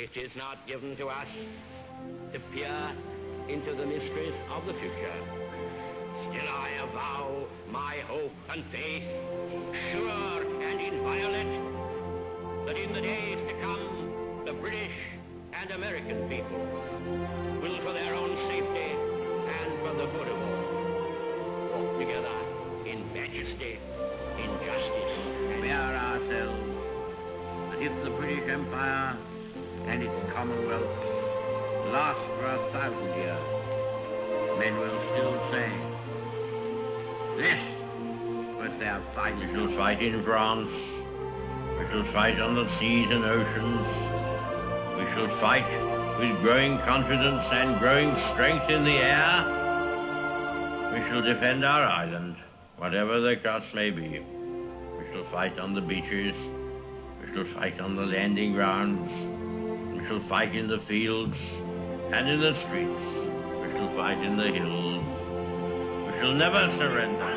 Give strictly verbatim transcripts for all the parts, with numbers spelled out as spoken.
It is not given to us to peer into the mysteries of the future. Still I avow my hope and faith, sure and inviolate, that in the days to come, the British and American people will, for their own safety and for the good of all, walk together in majesty, in justice. We are ourselves that if the British Empire and its Commonwealth last for a thousand years, men will still say, this was their fight. We shall fight in France. We shall fight on the seas and oceans. We shall fight with growing confidence and growing strength in the air. We shall defend our island, whatever the cost may be. We shall fight on the beaches. We shall fight on the landing grounds. We shall fight in the fields and in the streets. We shall fight in the hills. We shall never surrender.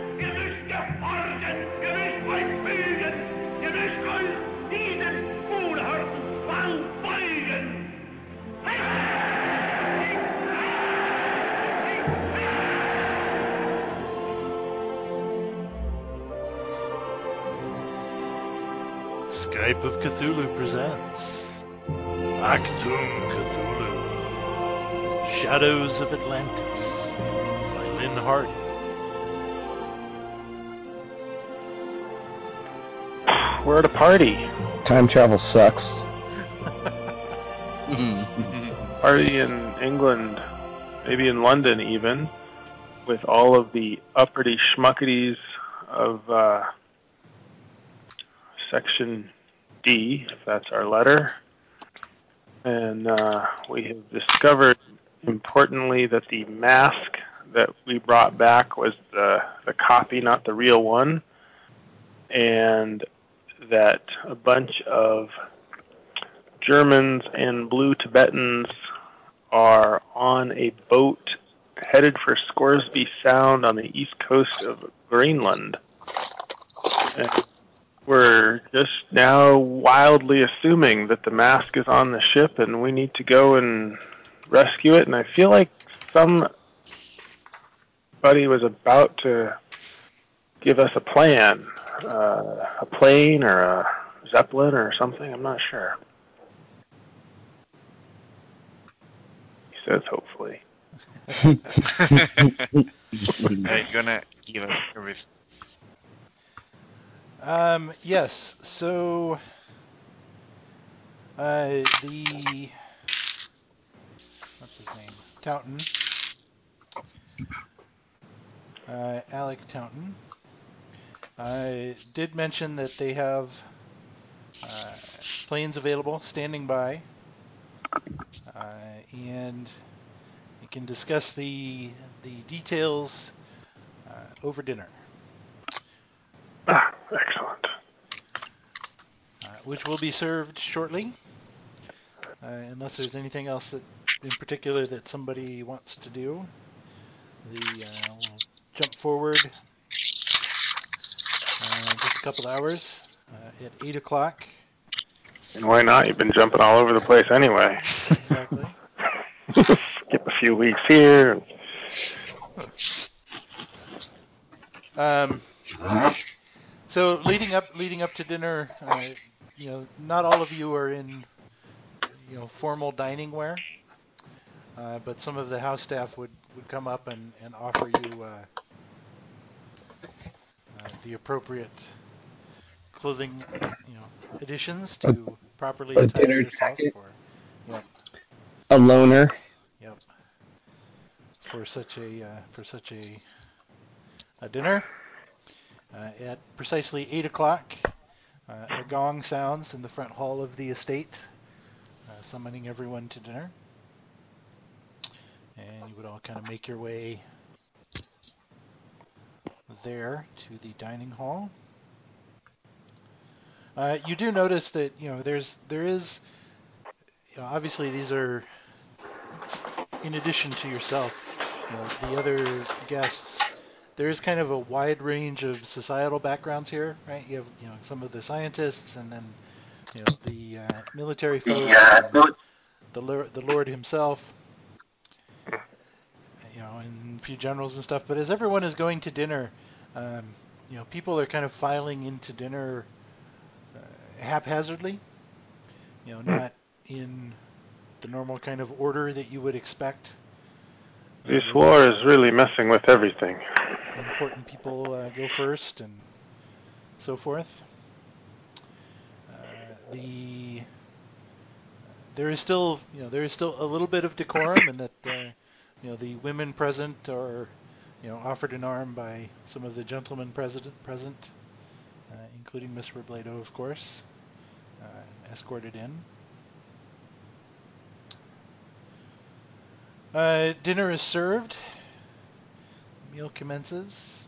Skype of Cthulhu presents Actum Cthulhu, Shadows of Atlantis by Lynn Hardy. We're at a party. Time travel sucks. Party in England, maybe in London even, with all of the uppity schmuckities of uh, Section D, if that's our letter. And uh, we have discovered, importantly, that the mask that we brought back was the, the copy, not the real one. And that a bunch of Germans and blue Tibetans are on a boat headed for Scoresby Sound on the east coast of Greenland. And we're just now wildly assuming that the mask is on the ship and we need to go and rescue it. And I feel like somebody was about to give us a plan, uh, a plane or a Zeppelin or something. I'm not sure. He says hopefully. Are you gonna give us everything? Um, yes, so uh, the, what's his name, Taunton, uh, Alec Taunton, uh, did mention that they have uh, planes available, standing by, uh, and you can discuss the, the details uh, over dinner. Ah, excellent. Uh, which will be served shortly, uh, unless there's anything else that, in particular, that somebody wants to do. The uh, we'll jump forward uh, just a couple hours uh, at eight o'clock. And why not? You've been jumping all over the place anyway. Exactly. Skip a few weeks here. Um. So leading up, leading up to dinner, uh, you know, not all of you are in, you know, formal dining wear, uh, but some of the house staff would, would come up and, and offer you uh, uh, the appropriate clothing, you know, additions to properly a attire dinner yourself jacket. for, yep, A loner. yep, for such a uh, for such a a dinner. Uh, at precisely eight o'clock, uh, a gong sounds in the front hall of the estate, uh, summoning everyone to dinner. And you would all kind of make your way there to the dining hall. Uh, you do notice that, you know, there's there is, you know, obviously these are in addition to yourself, you know, the other guests. There is kind of a wide range of societal backgrounds here, right? You have, you know, some of the scientists, and then you know, the uh, military folks, the Lord, the Lord himself, you know, and a few generals and stuff. But as everyone is going to dinner, um, you know, people are kind of filing into dinner uh, haphazardly, you know, not in the normal kind of order that you would expect. You This know, war is really messing with everything. important people uh, go first and so forth. Uh, the uh, there is still, you know, there is still a little bit of decorum in that, uh, you know, the women present are, you know, offered an arm by some of the gentlemen president present, uh, including Miss Robledo, of course, uh, and escorted in. Uh, dinner is served. The meal commences.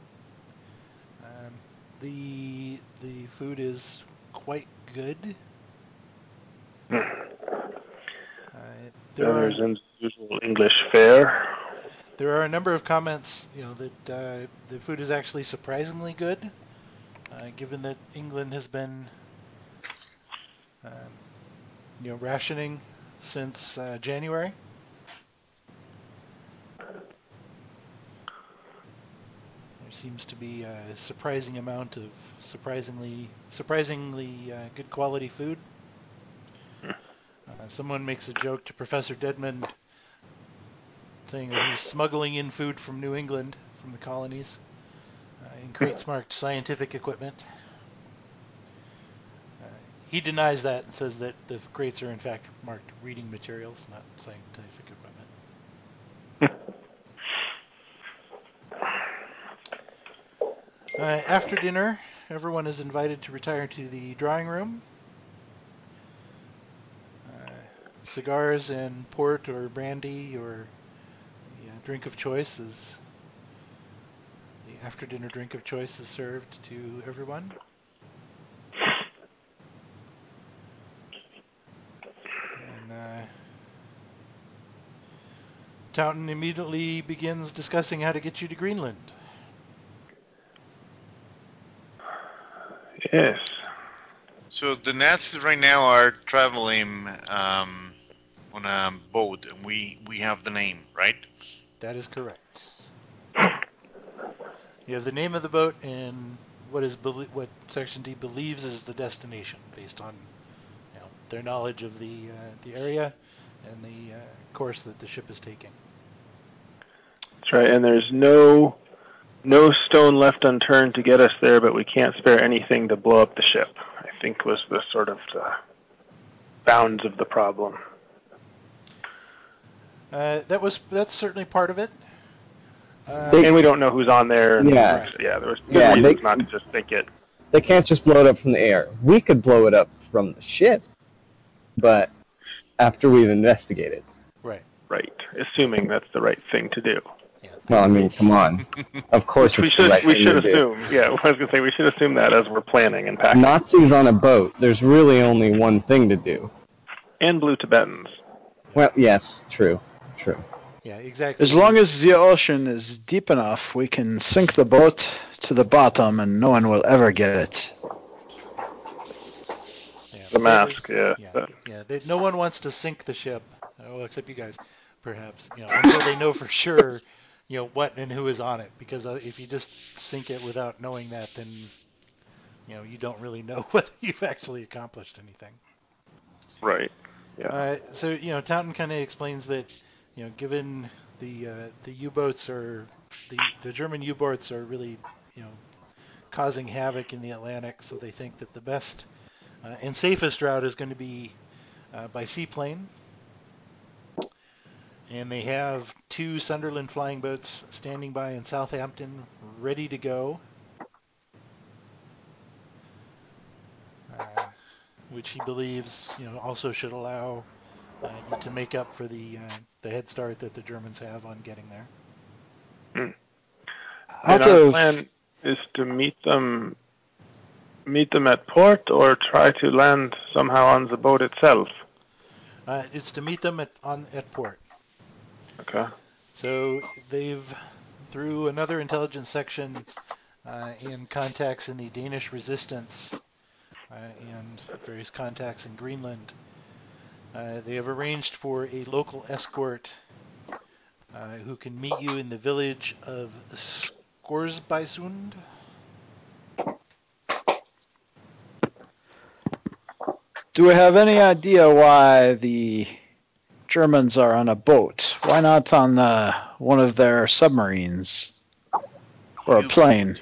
Um, the the food is quite good. Hmm. Uh, there Then are there's the usual English fare. there are a number of comments, you know, that uh, the food is actually surprisingly good, uh, given that England has been, um, you know, rationing since uh, January. There seems to be a surprising amount of surprisingly surprisingly uh, good quality food. Uh, someone makes a joke to Professor Deadman saying that he's smuggling in food from New England, from the colonies, uh, in crates marked scientific equipment. Uh, he denies that and says that the crates are in fact marked reading materials, not scientific equipment. Uh, after dinner, everyone is invited to retire to the drawing room. Uh, cigars and port or brandy or the uh, drink of choice is the after dinner drink of choice is served to everyone. And uh, Taunton immediately begins discussing how to get you to Greenland. Yes. So the Nazis right now are traveling um, on a boat, and we we have the name, right? That is correct. You have the name of the boat and what is belie- what Section D believes is the destination, based on, you know, their knowledge of the uh, the area and the uh, course that the ship is taking. That's right, and there's no no stone left unturned to get us there, but we can't spare anything to blow up the ship, I think was the sort of the bounds of the problem. Uh, that was that's certainly part of it. Uh, They- And we don't know who's on there. And Yeah. Right. yeah, there was good Yeah, reasons they- not to just sink it. They can't just blow it up from the air. We could blow it up from the ship, but after we've investigated. Right. Right, assuming that's the right thing to do. Yeah. Well, I mean, come on. Of course Which we it's the should right we thing should to do. assume. Yeah, I was gonna say we should assume that as we're planning and packing. Nazis on a boat, there's really only one thing to do. And blue Tibetans. Well, yes, true, true. Yeah, exactly. As long as the ocean is deep enough, we can sink the boat to the bottom and no one will ever get it. Yeah, The but they- mask, yeah. Yeah, But- yeah. They, no one wants to sink the ship, oh, except you guys, perhaps. You know, until they know for sure, you know, what and who is on it. Because uh, if you just sink it without knowing that, then, you know, you don't really know whether you've actually accomplished anything. Right. Yeah. Uh, so you know, Taunton kind of explains that, you know, given the uh, the U-boats are the the German U-boats are really, you know, causing havoc in the Atlantic, so they think that the best uh, and safest route is going to be uh, by seaplane. And they have two Sunderland flying boats standing by in Southampton, ready to go, uh, which he believes, you know, also should allow uh, you to make up for the uh, the head start that the Germans have on getting there. Hmm. Out And our of plan is to meet them meet them at port or try to land somehow on the boat itself. Uh, it's to meet them at on at port. Okay. So they've, through another intelligence section uh, and contacts in the Danish resistance, uh, and various contacts in Greenland. Uh, they have arranged for a local escort uh, who can meet you in the village of Skorsbysund. Do we have any idea why the Germans are on a boat? Why not on uh, one of their submarines? Or a You- plane?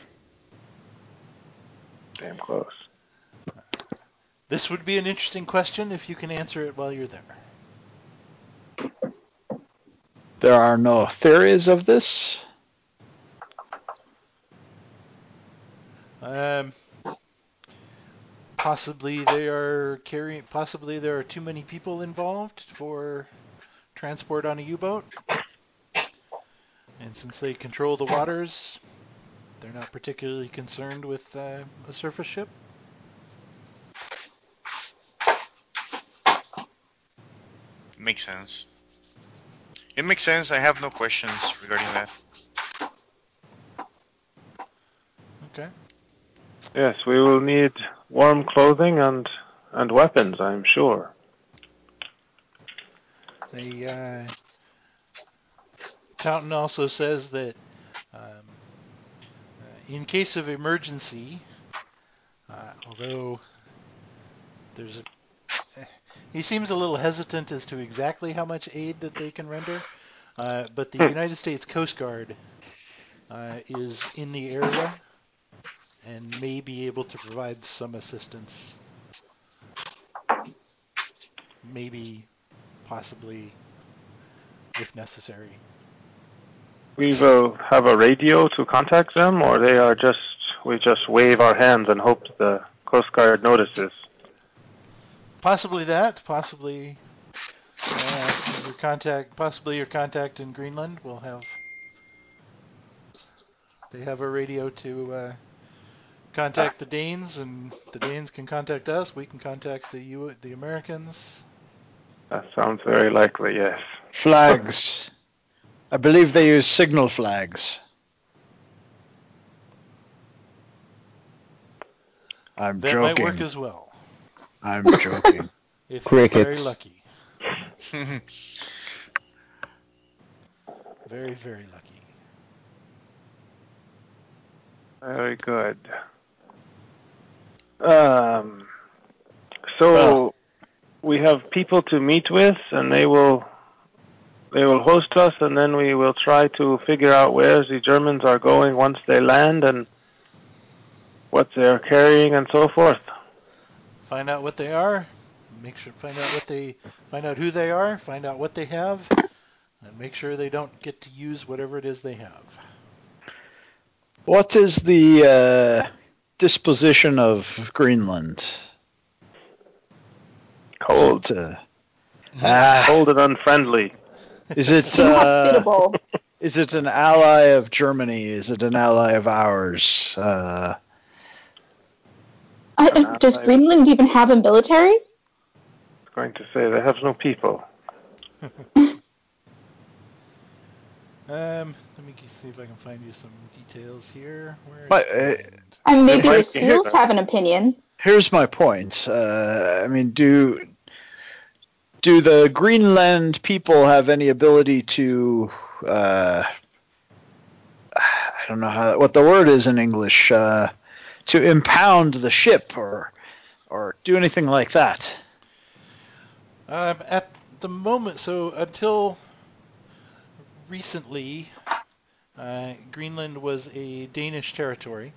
Damn close. This would be an interesting question if you can answer it while you're there. There are no theories of this? Um, possibly they are carrying. Possibly there are too many people involved for transport on a U-boat, and since they control the waters, they're not particularly concerned with uh, a surface ship. Makes sense. It makes sense. I have no questions regarding that. Okay. Yes, we will need warm clothing and and weapons, I'm sure. The uh, Taunton also says that um, uh, in case of emergency, uh, although there's a, he seems a little hesitant as to exactly how much aid that they can render, uh, but the United States Coast Guard uh, is in the area and may be able to provide some assistance. Maybe, possibly, if necessary. We will have a radio to contact them, or they are just we just wave our hands and hope the Coast Guard notices. Possibly that. Possibly uh, your contact. Possibly your contact in Greenland will have. They have a radio to uh, contact the Danes, and the Danes can contact us. We can contact the U- the Americans. That sounds very likely, yes. Flags. I believe they use signal flags. I'm That joking. might work as well I'm joking. if Crickets. you're very lucky. Very, very lucky. Very good. Um, so Well. we have people to meet with, and they will they will host us, and then we will try to figure out where the Germans are going once they land and what they're carrying and so forth. Find out what they are. Make sure find out what they find out who they are. Find out what they have, and make sure they don't get to use whatever it is they have. What is the uh, disposition of Greenland? Cold, Is it, uh, ah, cold and unfriendly. is it uh, Inhospitable. is it an ally of Germany? Is it an ally of ours? Uh, I, does Greenland even have a military? I was going to say they have no people. Um, let me see if I can find you some details here. Where is But, uh, Greenland? And maybe It might the be here, seals though. have an opinion. here's my point. Uh, I mean, do do the Greenland people have any ability to? Uh, I don't know how what the word is in English. Uh, to impound the ship or or do anything like that. Um, at the moment, so until recently, uh, Greenland was a Danish territory.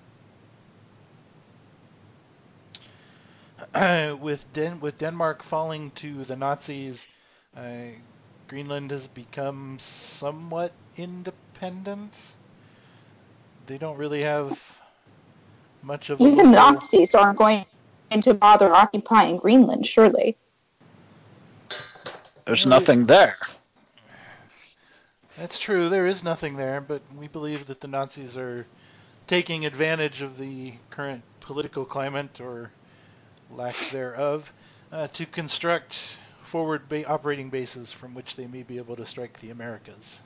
with Den- with Denmark falling to the Nazis, uh, Greenland has become somewhat independent. They don't really have much of a Even local. Nazis aren't going to bother occupying Greenland, surely. There's Well, nothing there. That's true. There is nothing there, but we believe that the Nazis are taking advantage of the current political climate or lack thereof uh, to construct forward ba- operating bases from which they may be able to strike the Americas.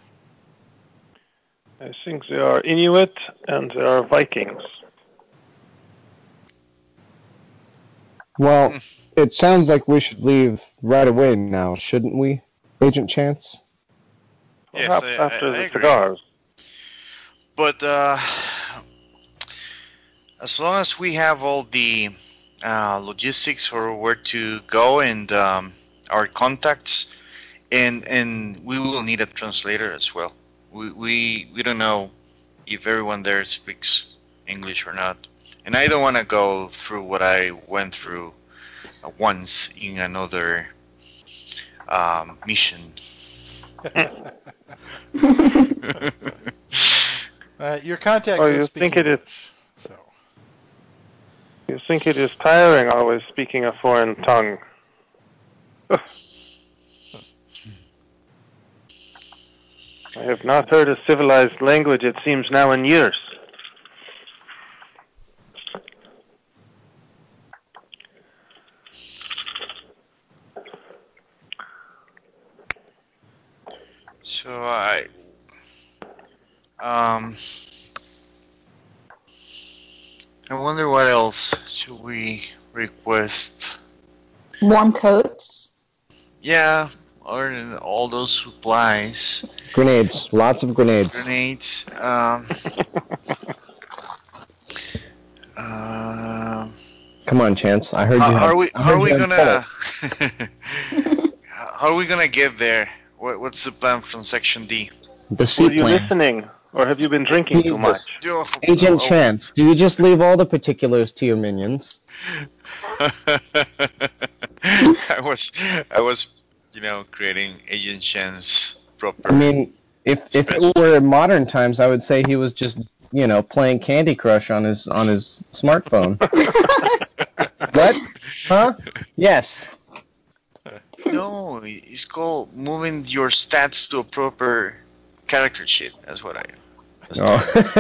I think they are Inuit and they are Vikings. Well, it sounds like we should leave right away now, shouldn't we, Agent Chance? Yes, Perhaps I, after I, I the agree. cigars. But uh, as long as we have all the uh, logistics for where to go and um, our contacts, and and we will need a translator as well. We we, we don't know if everyone there speaks English or not, and I don't want to go through what I went through uh, once in another um, mission. Uh, your contact Oh, does you speak think it is- English, so You think it is tiring always speaking a foreign tongue? I have not heard a civilized language, it seems now, in years. So I um I wonder what else should we request? Warm coats. Yeah, other than all those supplies, Grenades. Lots of grenades. grenades. Um, uh, Come on, Chance. I heard how, you how have. are we? I How heard are we you have gonna? pulse. How are we gonna get there? What, what's the plan from Section D? The Were you seaplane. listening, or have you been drinking too Jesus. much? Yo, Agent oh, Chance, do you just leave all the particulars to your minions? I was, I was, you know, creating Agent Shen's proper. I mean, if if it were modern times, I would say he was just, you know, playing Candy Crush on his on his smartphone. What? Huh? Yes. No, it's called moving your stats to a proper character sheet. That's what I. was Oh.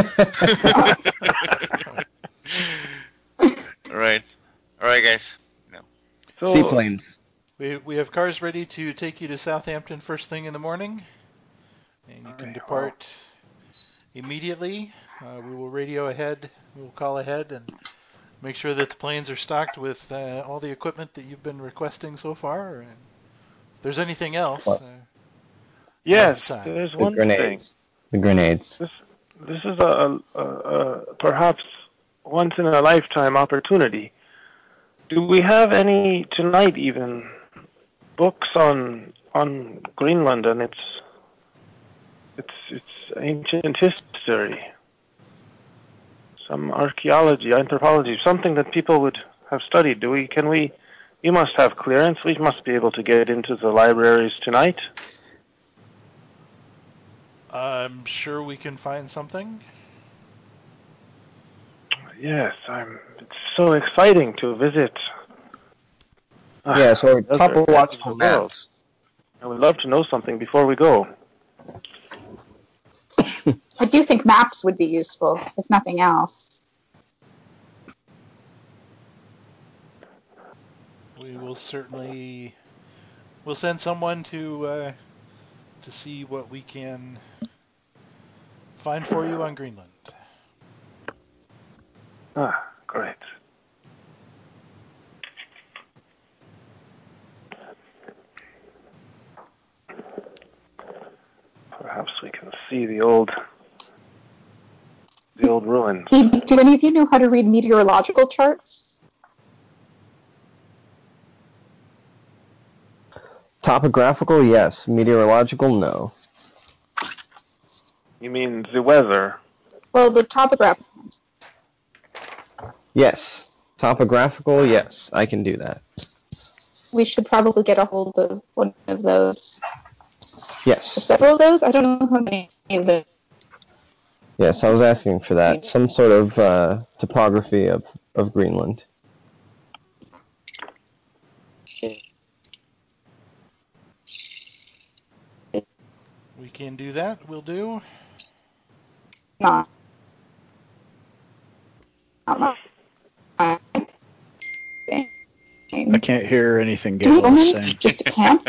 All right, all right, guys. No. So, Seaplanes. we we have cars ready to take you to Southampton first thing in the morning, and you can Alright, depart immediately. Uh, we will radio ahead. We will call ahead and make sure that the planes are stocked with uh, all the equipment that you've been requesting so far. And if there's anything else, What? uh, yes, the time. there's The one thing. grenades. The grenades. This, this is a, a, a perhaps once in a lifetime opportunity. Do we have any tonight even books on on Greenland and its its its ancient history? Some archaeology, anthropology, something that people would have studied. Do we? Can we? You must have clearance. We must be able to get into the libraries tonight. I'm sure we can find something. Yes, I'm. It's so exciting to visit. ah, Yes, or desert topological of the world. maps. I would love to know something before we go. I do think maps would be useful, if nothing else. We will certainly. We'll send someone to uh, to see what we can find for you on Greenland. Ah, great. Perhaps we can see the old, the old ruins. Do do any of you know how to read meteorological charts? Topographical, yes. Meteorological, no. You mean the weather? Well, the topographical ones. Yes. Topographical, yes. I can do that. We should probably get a hold of one of those. Or Yes. several of those? I don't know how many of them. Yes, I was asking for that. Some sort of uh, topography of, of Greenland. We can do that. We'll do. Not. Not my. I can't hear anything Do we Galen is only saying. just a camp?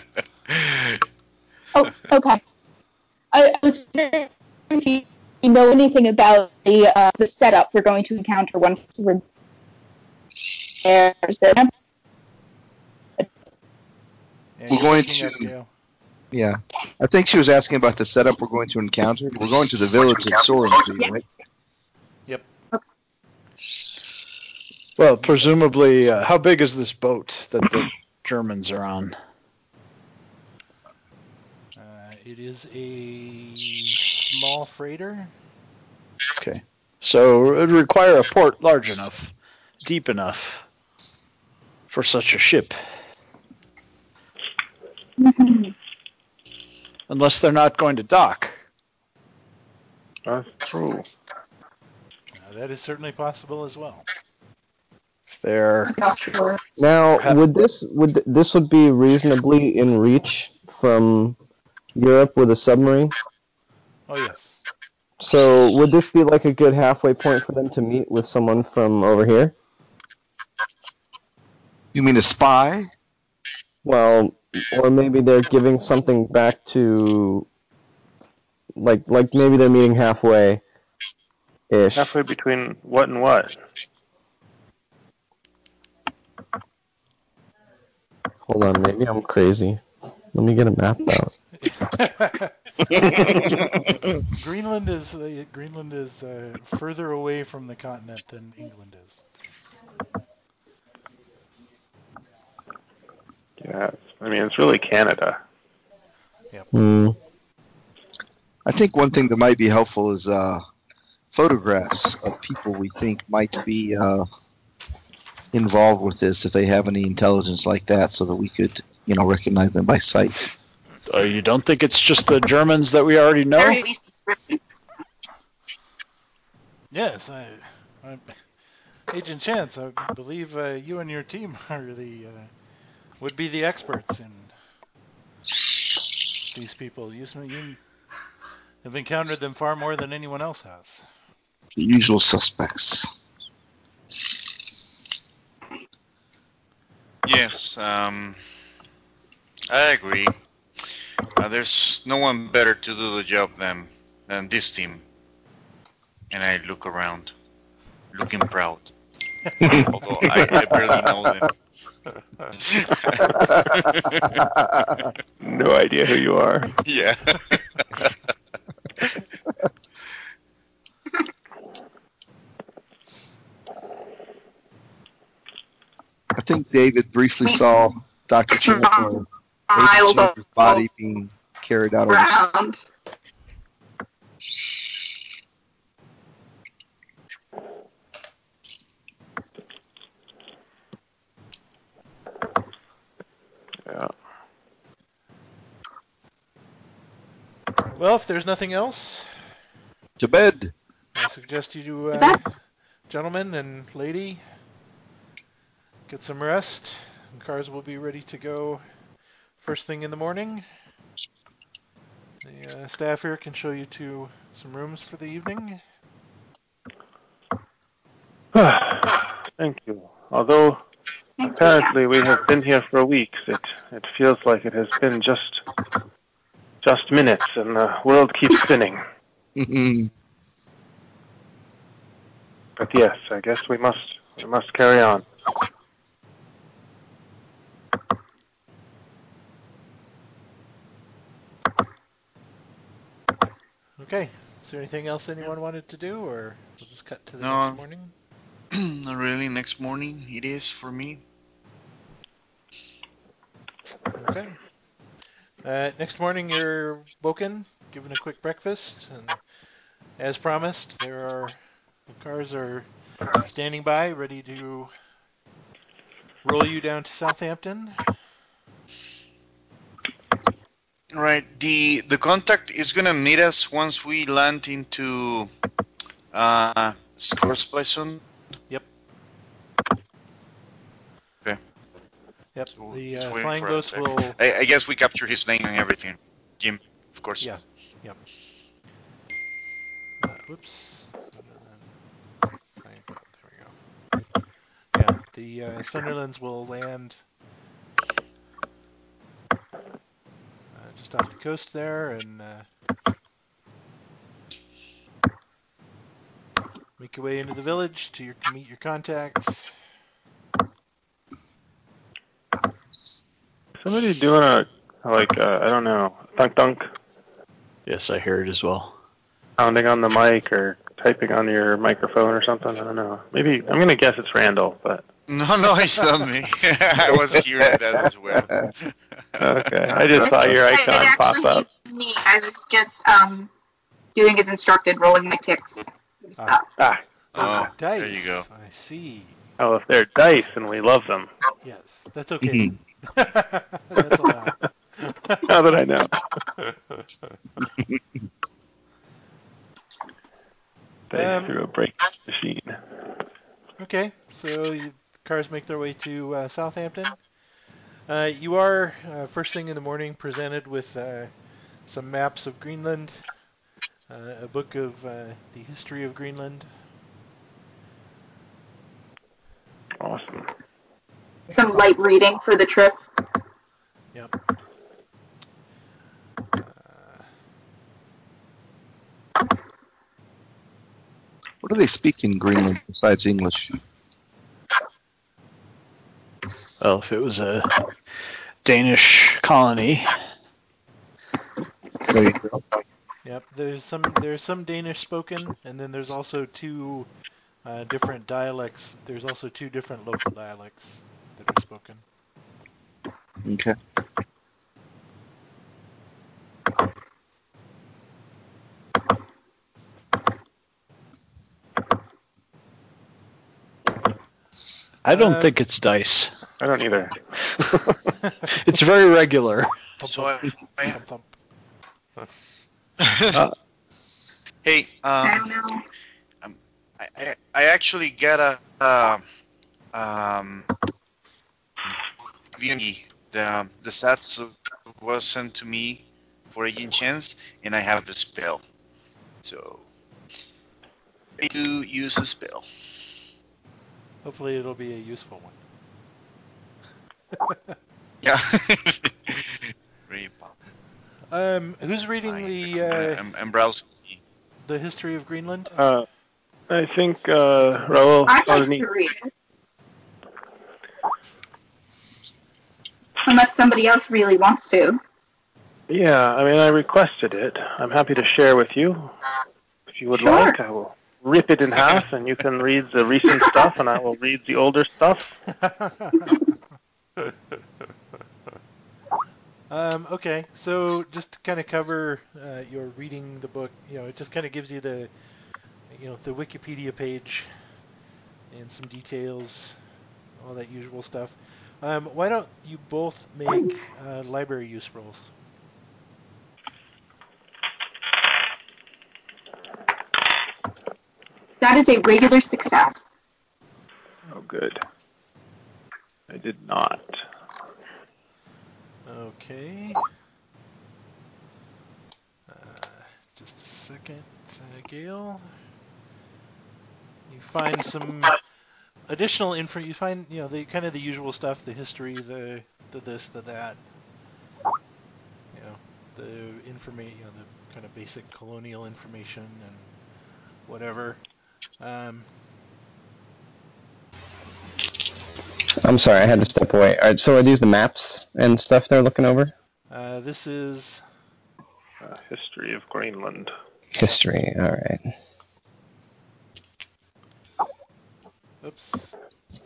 Oh, okay. I, I was wondering if you, you know anything about the uh, the setup we're going to encounter once we're. There's there. And We're you're going breaking to- up, Gail. Yeah. I think she was asking about the setup we're going to encounter. We're going to the village of Sorentree, Yeah. right? Yep. Well, presumably, uh, how big is this boat that the Germans are on? Uh, it is a small freighter. Okay. So it would require a port large enough, deep enough for such a ship. Unless they're not going to dock. That's true. Uh, that is certainly possible as well. If they're Not sure. Now, Perhaps- would this would th- this would be reasonably in reach from Europe with a submarine? Oh, yes. So would this be like a good halfway point for them to meet with someone from over here? You mean a spy? Well, or maybe they're giving something back to, like like maybe they're meeting halfway. Ish. Halfway between what and what? Hold on, maybe I'm crazy. Let me get a map out. Greenland is uh, Greenland is uh, further away from the continent than England is. Yeah, it's, I mean, it's really Canada. Hmm. I think one thing that might be helpful is uh, photographs of people we think might be uh, involved with this, if they have any intelligence like that, so that we could, you know, recognize them by sight. Uh, you don't think it's just the Germans that we already know? Very least description. Yes, I, I, Agent Chance, I believe uh, you and your team are the uh, would be the experts in these people. You, you have encountered them far more than anyone else has. The usual suspects. Yes, um, I agree. Uh, there's no one better to do the job than than this team. And I look around, looking proud. Although I, I barely know them. No idea who you are. Yeah. I think David briefly saw Doctor Chancellor Miles Chance's body being carried out. Over. around. Yeah. Well, if there's nothing else, To bed. I suggest you do, uh, gentlemen and lady, get some rest. And cars will be ready to go first thing in the morning. The uh, staff here can show you to some rooms for the evening. Thank you. Although apparently we have been here for weeks, it it feels like it has been just just minutes, and the world keeps spinning. But yes, I guess we must we must carry on. Okay. Is there anything else anyone wanted to do, or we'll just cut to the No. next morning? Not really. Next morning it is for me. Okay. Uh, next morning, you're woken, given a quick breakfast, and as promised, there are the cars are standing by, ready to roll you down to Southampton. Right. The the contact is gonna meet us once we land into uh Scoresbyson. Yep. Okay. Yep. So The he's uh, waiting flying for us ghost there. will. I, I guess we capture his name and everything. Jim, of course. Yeah. Yep. Uh, whoops. Flying go- There we go. Yeah. The uh, Sunderlands will land uh, just off the coast there, and uh, make your way into the village to your, meet your contacts. somebody doing a, like, uh, I don't know, thunk thunk, Yes, I hear it as well. pounding on the mic or typing on your microphone or something? I don't know. Maybe, I'm going to guess it's Randall, but. No, no, it's not me. I was hearing that as well. Okay, I just saw your It icon pop actually up. is me. I was just um doing as instructed, rolling my ticks. Ah. Ah, Oh, Dice. there you go. I see. oh, if they're dice, and we love them. Yes, that's okay. That's allowed. Now that I know. Dice Um, through a break machine. Okay, so you, cars make their way to uh, Southampton. Uh, you are, uh, first thing in the morning, presented with uh, some maps of Greenland, uh, a book of uh, the history of Greenland. Awesome. Some light reading for the trip. Yep. Uh, What do they speak in Greenland besides English? Well, if it was a Danish colony. There you go. yep. There's some there's some Danish spoken, and then there's also two uh, different dialects. There's also two different local dialects that are spoken. Okay. I don't Uh, think it's dice. I don't either. It's very regular. So I, I, Thump, thump. Uh, hey, I um, don't know. I, I, I actually get a uh, um, the the the stats was sent to me for Agent Chance, and I have the spell. So I do use the spell. Hopefully, it'll be a useful one. Yeah. Very pop. Um, who's reading I, the I'm, uh, I'm, I'm browsing. the history of Greenland? uh, I think uh, Raul I'd like Sosny. to read it. Unless somebody else really wants to. Yeah, I mean, I requested it. I'm happy to share with you. If you would Sure. like, I will rip it in half, and you can read the recent stuff, and I will read the older stuff. um, okay, so just to kind of cover uh, your reading the book, you know, it just kind of gives you the, you know, the Wikipedia page and some details, all that usual stuff. Um, why don't you both make uh, library use rolls? That is a regular success. Oh, good. I did not. Okay. Uh, just a second, uh, Gail. You find some additional info. You find, you know, the kind of the usual stuff: the history, the the this, the that. You know, the information, you know, the kind of basic colonial information and whatever. Um, I'm sorry, I had to step away. All right, so are these the maps and stuff they're looking over? uh, this is Uh, history of Greenland. History, all right. oops.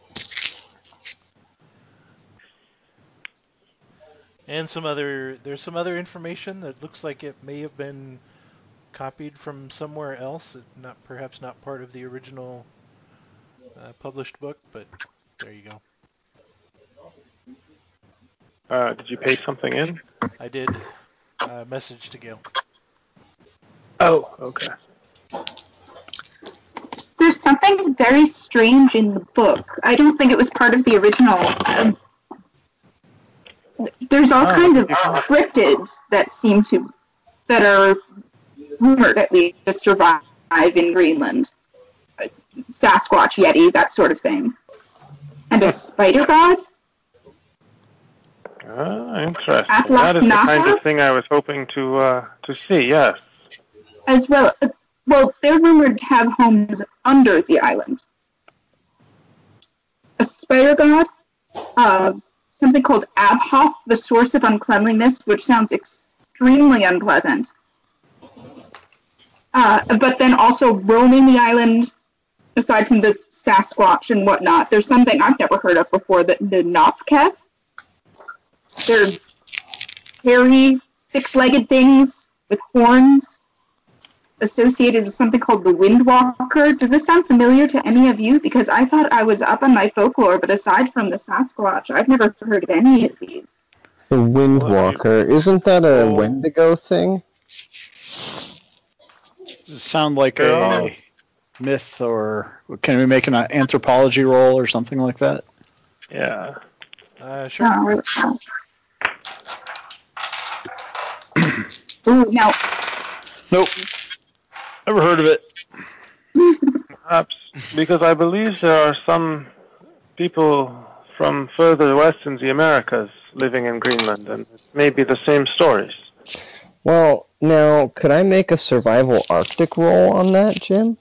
And some other, there's some other information that looks like it may have been copied from somewhere else, not perhaps not part of the original uh, published book, but there you go. Uh, did you paste something in? I did uh, message to Gail. Oh, okay. There's something very strange in the book. I don't think it was part of the original. Um, there's all Oh, kinds of you can- cryptids that seem to, that are rumored at least to survive in Greenland. Sasquatch, Yeti, that sort of thing. And a spider god? Ah, interesting. That is the kind of thing I was hoping to uh, to see. Yes. As well. Well, they're rumored to have homes under the island. A spider god, uh, something called Abhoth, the source of uncleanliness, which sounds extremely unpleasant. Uh, but then also roaming the island, aside from the Sasquatch and whatnot, there's something I've never heard of before, the, the Nopketh. They're hairy, six-legged things with horns associated with something called the Windwalker. Does this sound familiar to any of you? Because I thought I was up on my folklore, but aside from the Sasquatch, I've never heard of any of these. The Windwalker. Isn't that a Oh. Wendigo thing? Does it sound like They're a all- myth, or can we make an anthropology roll or something like that? Yeah. Uh, sure. Oh, Ooh, no. Nope. Never heard of it. Perhaps because I believe there are some people from further west in the Americas living in Greenland, and it may be the same stories. Well, now, could I make a survival Arctic roll on that, Jim?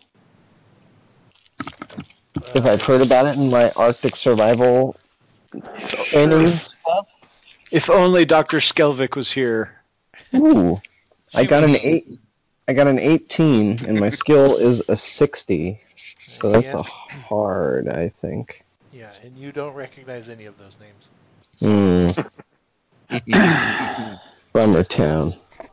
If I've heard about it in my Arctic survival training stuff? If only Doctor Skelvick was here. Ooh. I She got an would- eight. I got an eighteen, and my skill is a sixty. So that's Yeah. a hard, I think. Yeah, and you don't recognize any of those names. Hmm. Bummer town.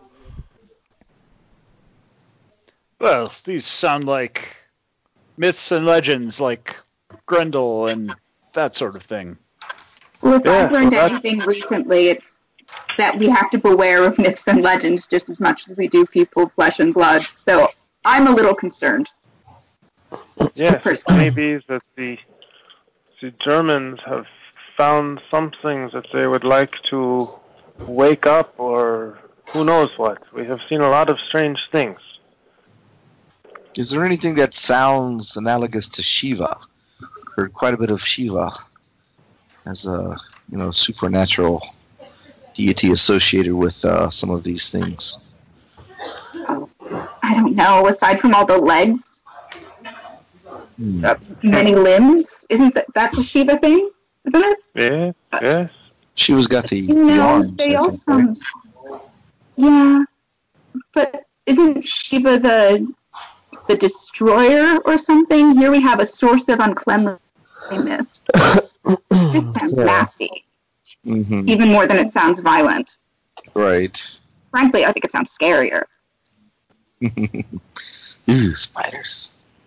Well, these sound like myths and legends, like Grendel and that sort of thing. Well, if Yeah, I've learned so that's- anything recently, it's that we have to beware of myths and legends just as much as we do people, flesh and blood. So I'm a little concerned. Yes, it Personally. may be that the the Germans have found something that they would like to wake up, or who knows what. We have seen a lot of strange things. Is there anything that sounds analogous to Shiva? Heard quite a bit of Shiva as a you know supernatural deity associated with uh, some of these things. I don't know. Aside from all the legs, Hmm. uh, many limbs, isn't that that's a Shiva thing? Isn't it? Yes, yes. Shiva's got the, the No, arms. they I all think, right? sound. Yeah, but isn't Shiva the the destroyer or something? Here we have a source of uncleanliness. This sounds Yeah. nasty, Mm-hmm. even more than it sounds violent. Right. Frankly, I think it sounds scarier. Ew, spiders.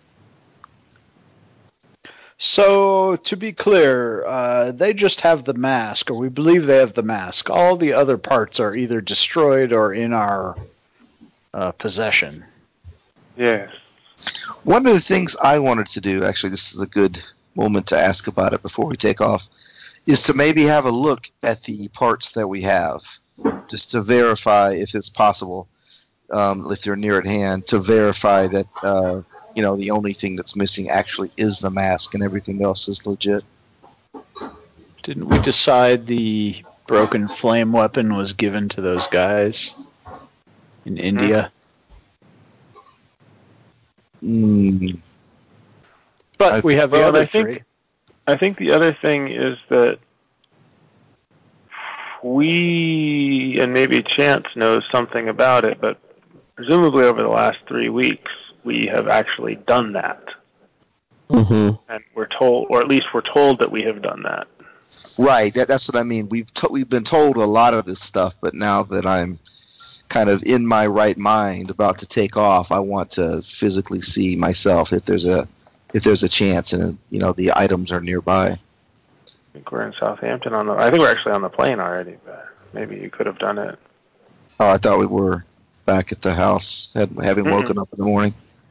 So, to be clear, uh, they just have the mask, or we believe they have the mask. All the other parts are either destroyed or in our uh, possession. Yes. One of the things I wanted to do, actually, this is a good moment to ask about it before we take off, is to maybe have a look at the parts that we have, just to verify if it's possible, um, if they're near at hand, to verify that uh, you know the only thing that's missing actually is the mask and everything else is legit. Didn't we decide the broken flame weapon was given to those guys in India? Mm, But I- we have the well, other I think- three. I think the other thing is that we, and maybe Chance knows something about it, but presumably over the last three weeks, we have actually done that. Mm-hmm. And we're told, or at least we're told that we have done that. right. That, that's what I mean. We've to- we've been told a lot of this stuff, but now that I'm kind of in my right mind, about to take off, I want to physically see myself if there's a if there's a chance, and you know the items are nearby. I think we're in Southampton on the. I think we're actually on the plane already, but maybe you could have done it. Oh, I thought we were back at the house, had, having Mm-mm. woken up in the morning.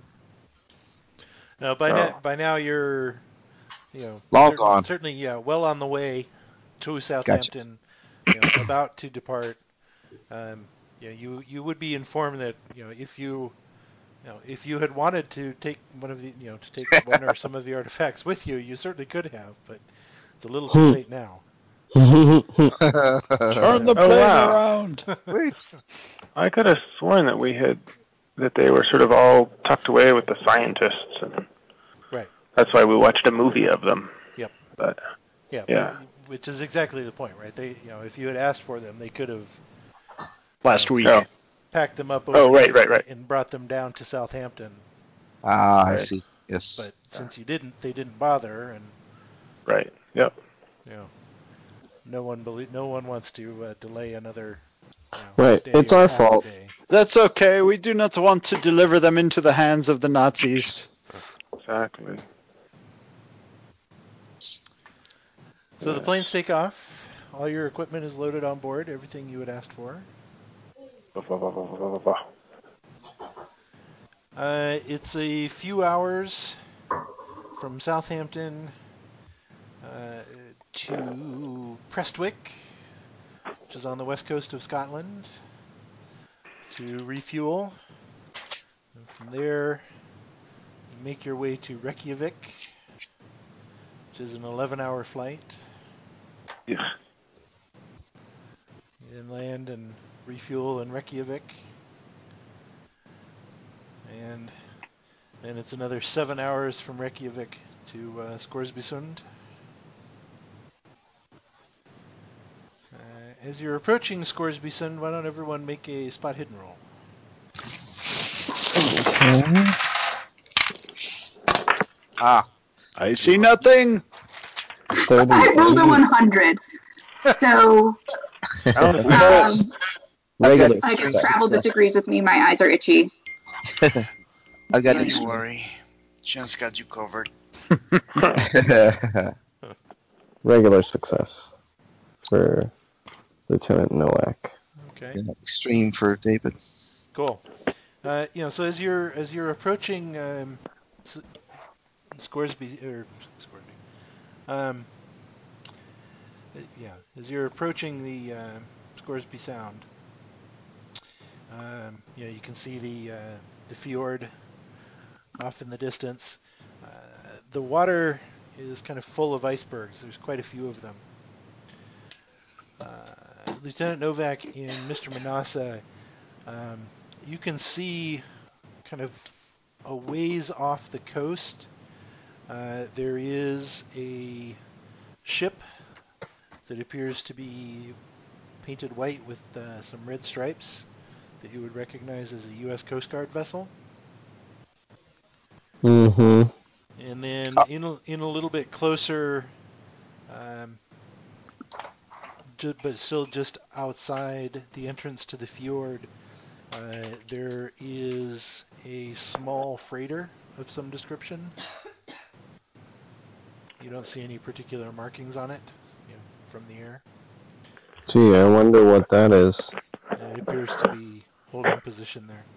No, by Oh. now, by now you're, you know, Long cer- gone. certainly, yeah, well on the way to Southampton, you know, about to depart. Um, you know, you you would be informed that you know if you, you know, if you had wanted to take one of the, you know, to take one or some of the artifacts with you, you certainly could have, but it's a little too Hmm. late now. Turn the Oh, plane wow. around. Wait, I could have sworn that we had that they were sort of all tucked away with the scientists, and Right. that's why we watched a movie of them. Yep. But Yeah. Yeah. which is exactly the point, right? They, you know, if you had asked for them, they could have Last you week. know, Oh. packed them up Oh, right, overnight right, right. and brought them down to Southampton. Ah, I Right. see. Yes. But since you didn't, they didn't bother, and Right. Yep. you know, no one belie- no one wants to uh, delay another. You know, Right, day it's or our half a fault. day. That's okay. We do not want to deliver them into the hands of the Nazis. Exactly. So the Yes. planes take off. All your equipment is loaded on board. Everything you had asked for. Ba, ba, ba, ba, ba, ba, ba. Uh, it's a few hours from Southampton uh, to Prestwick, which is on the west coast of Scotland, to refuel. And from there, you make your way to Reykjavik, which is an eleven-hour flight. Yeah. You then land and refuel in Reykjavik. And then it's another seven hours from Reykjavik to uh, Scoresbysund. Uh, as you're approaching Scoresbysund, why don't everyone make a spot hidden roll? Okay. Ah, I see nothing. I rolled a thirty-eight. one hundred. So, Sounds um, nice. Regular I guess success. travel disagrees with me. My eyes are itchy. I've got Don't you extreme. worry. Jen's got you covered. Regular success for Lieutenant Nowak. Okay, extreme for David. cool. Uh, you know, so as you're as you're approaching um, S- Scoresby or Scoresby, um, uh, yeah, as you're approaching the uh, Scoresby Sound, um, you know, you can see the uh, the fjord off in the distance. Uh, the water is kind of full of icebergs. There's quite a few of them. Uh, Lieutenant Novak and Mister Manassa, um, you can see kind of a ways off the coast. Uh, there is a ship that appears to be painted white with uh, some red stripes that you would recognize as a U S Coast Guard vessel. Mm-hmm. And then in a, in a little bit closer, um, ju- but still just outside the entrance to the fjord, uh, there is a small freighter of some description. You don't see any particular markings on it, you know, from the air. Gee, I wonder what that is. And it appears to be holding position there.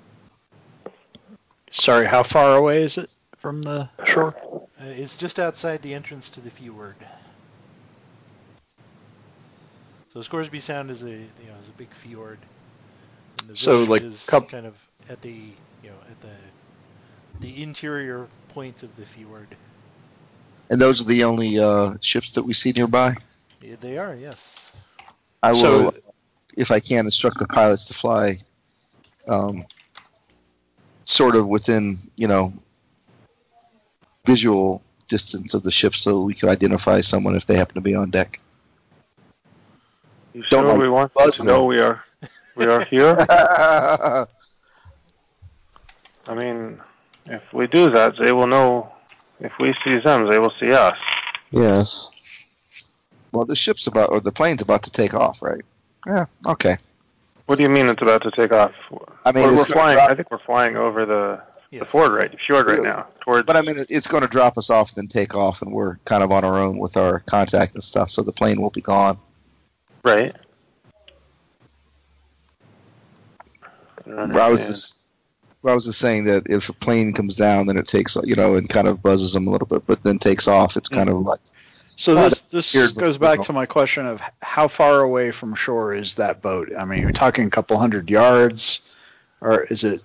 Sorry, how far away is it from the shore? Uh, it's just outside the entrance to the fjord. So Scoresby Sound is a you know is a big fjord, and the So, village like, is coup- kind of at the you know at the the interior point of the fjord. And those are the only uh, ships that we see nearby. Yeah, they are, yes. I So- will, if I can, instruct the pilots to fly um, sort of within, you know, visual distance of the ship so we can identify someone if they happen to be on deck. You Don't sure like we want buzz them to know them. we are we are here? Well, I mean, if we do that, they will know. If we see them, they will see us. Yes. the ship's about, or the plane's about to take off, right? Yeah, okay. What do you mean it's about to take off? I mean, we're, it's we're gonna flying. drop- I think we're flying over the the Yes. ford right, fjord right now. Towards. But I mean, it's going to drop us off and then take off, and we're kind of on our own with our contact and stuff, so the plane will be gone. Right. I don't I was understand. just, I was just saying that if a plane comes down, then it takes, you know, and kind of buzzes them a little bit, but then takes off. It's kind of like, So Oh, this this weird, goes but- back to my question of how far away from shore is that boat? I mean, are we talking a couple hundred yards, or is it?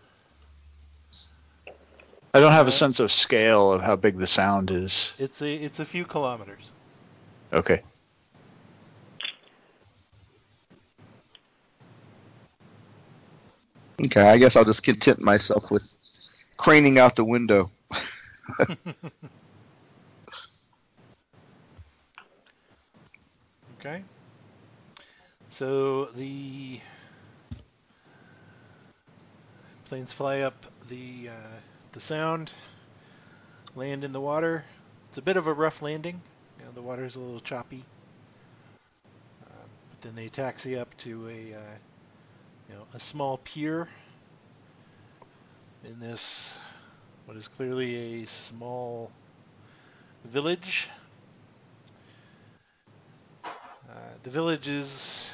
I don't have a Uh, sense of scale of how big the sound is. It's a it's a few kilometers. Okay. okay, I guess I'll just content myself with craning out the window. Okay. So the planes fly up the uh, the sound, land in the water. It's a bit of a rough landing. You know, the water's a little choppy. Um, but then they taxi up to a uh, you know a small pier in this what is clearly a small village. Uh, the village is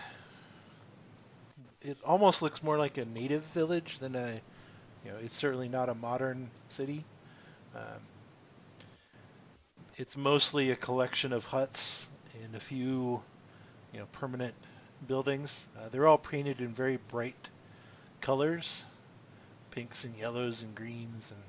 it almost looks more like a native village than a you know it's certainly not a modern city. Um, it's mostly a collection of huts and a few you know permanent buildings. Uh, they're all painted in very bright colors, pinks and yellows and greens, and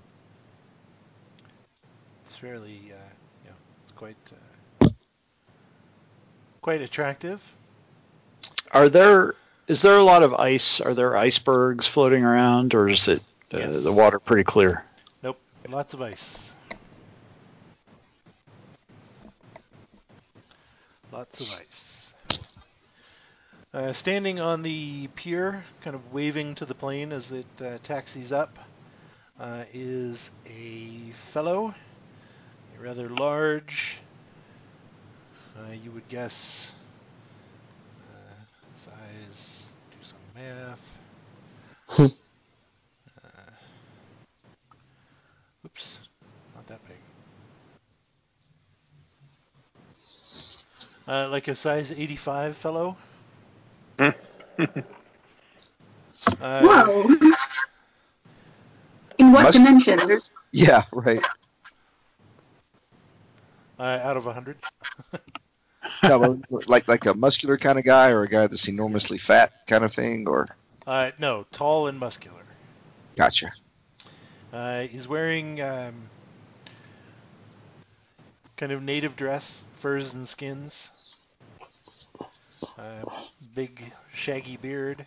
it's fairly uh, you know it's quite uh, quite attractive. Are there is there a lot of ice? Are there icebergs floating around, or is it uh, Yes. the water pretty clear? Nope, lots of ice. Lots of ice. Uh, standing on the pier, kind of waving to the plane as it uh, taxis up, uh, is a fellow, a rather large, uh, you would guess, uh, size, do some math. uh, oops, not that big. Uh, like a size eighty-five fellow. Uh, Whoa! In what Much- dimensions? Yeah, right. uh, out of one hundred. No, but like like a muscular kind of guy, or a guy that's enormously fat kind of thing, or Uh, no, tall and muscular. gotcha. Uh, he's wearing um, kind of native dress, furs and skins, uh, big shaggy beard.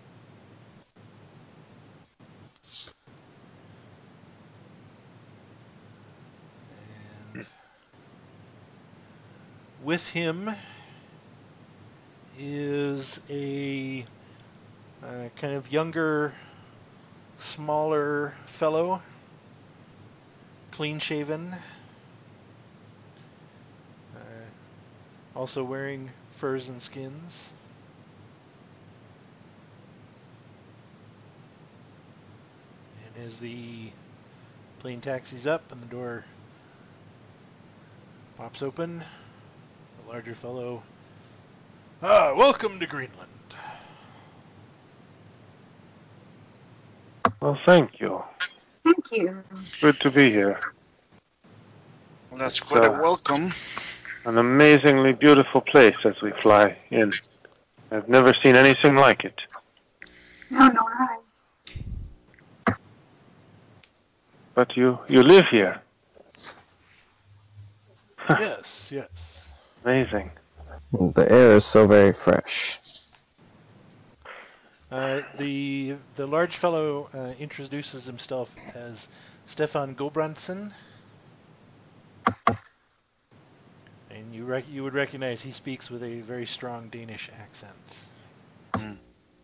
And with him is a uh, kind of younger, smaller fellow, clean shaven, uh, also wearing furs and skins. And as the plane taxis up and the door pops open, the larger fellow, ah, welcome to Greenland. Well, thank you. Thank you. Good to be here. Well, that's It's quite a uh, welcome. an amazingly beautiful place as we fly in. I've never seen anything like it. No, nor I. But you, you live here. Yes, yes. Amazing. The air is so very fresh. Uh, the the large fellow uh, introduces himself as Stefan Gulbrandsen, and you rec- you would recognize he speaks with a very strong Danish accent. Mm.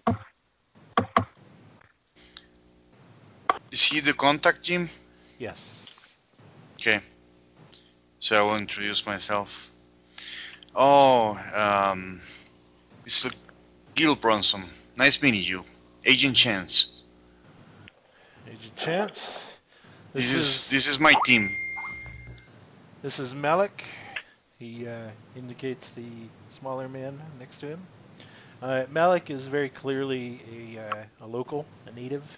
Is he the contact, Jim? Yes. Okay. So I will introduce myself. Oh, um, it's Gil Bronson. Nice meeting you. Agent Chance. Agent Chance. This, This, is, is this is my team. this is Malik. He uh, indicates the smaller man next to him. Uh, Malik is very clearly a uh, a local, a native.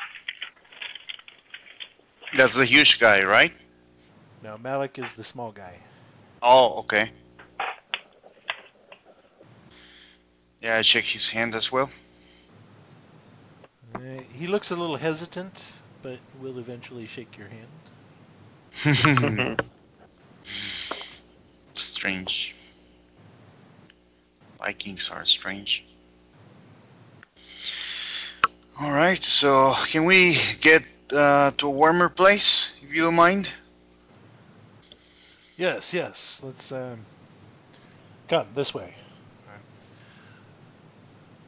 That's the huge guy, right? No, Malik is the small guy. Oh, okay. Yeah, I check his hand as well. Uh, he looks a little hesitant, but will eventually shake your hand. Strange. Vikings are strange. Alright, so can we get uh, to a warmer place, if you don't mind? Yes, yes. Let's um, come this way. Uh,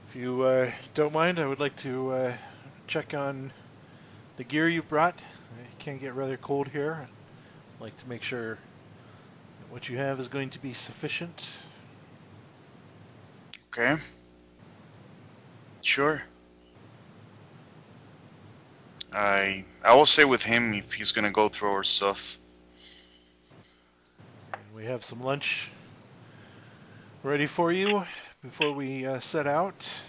If you uh, don't mind, I would like to uh, check on the gear you brought. It can get rather cold here. I'd like to make sure that what you have is going to be sufficient. Okay. Sure. I I will say with him if he's gonna go through our stuff. And we have some lunch ready for you before we uh, set out.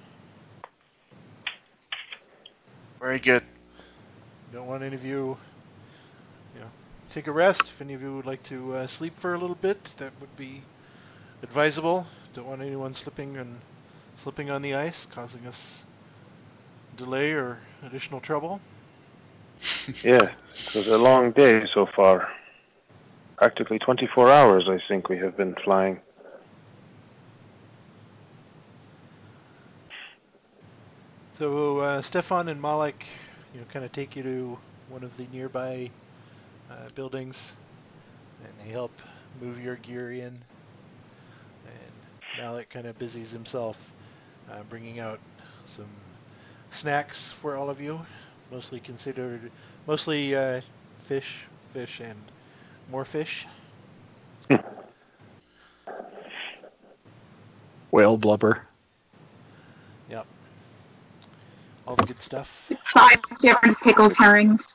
Very good. Don't want any of you, you know, take a rest. If any of you would like to uh, sleep for a little bit, that would be advisable. Don't want anyone slipping and slipping on the ice, causing us delay or additional trouble. Yes, it was a long day so far. Practically twenty-four hours, I think, we have been flying. So uh, Stefan and Malik, you know, kind of take you to one of the nearby uh, buildings, and they help move your gear in. And Malik kind of busies himself uh, bringing out some snacks for all of you, mostly considered, mostly uh, fish, fish, and more fish. Whale blubber. Yep, all the good stuff. Five different pickled herrings.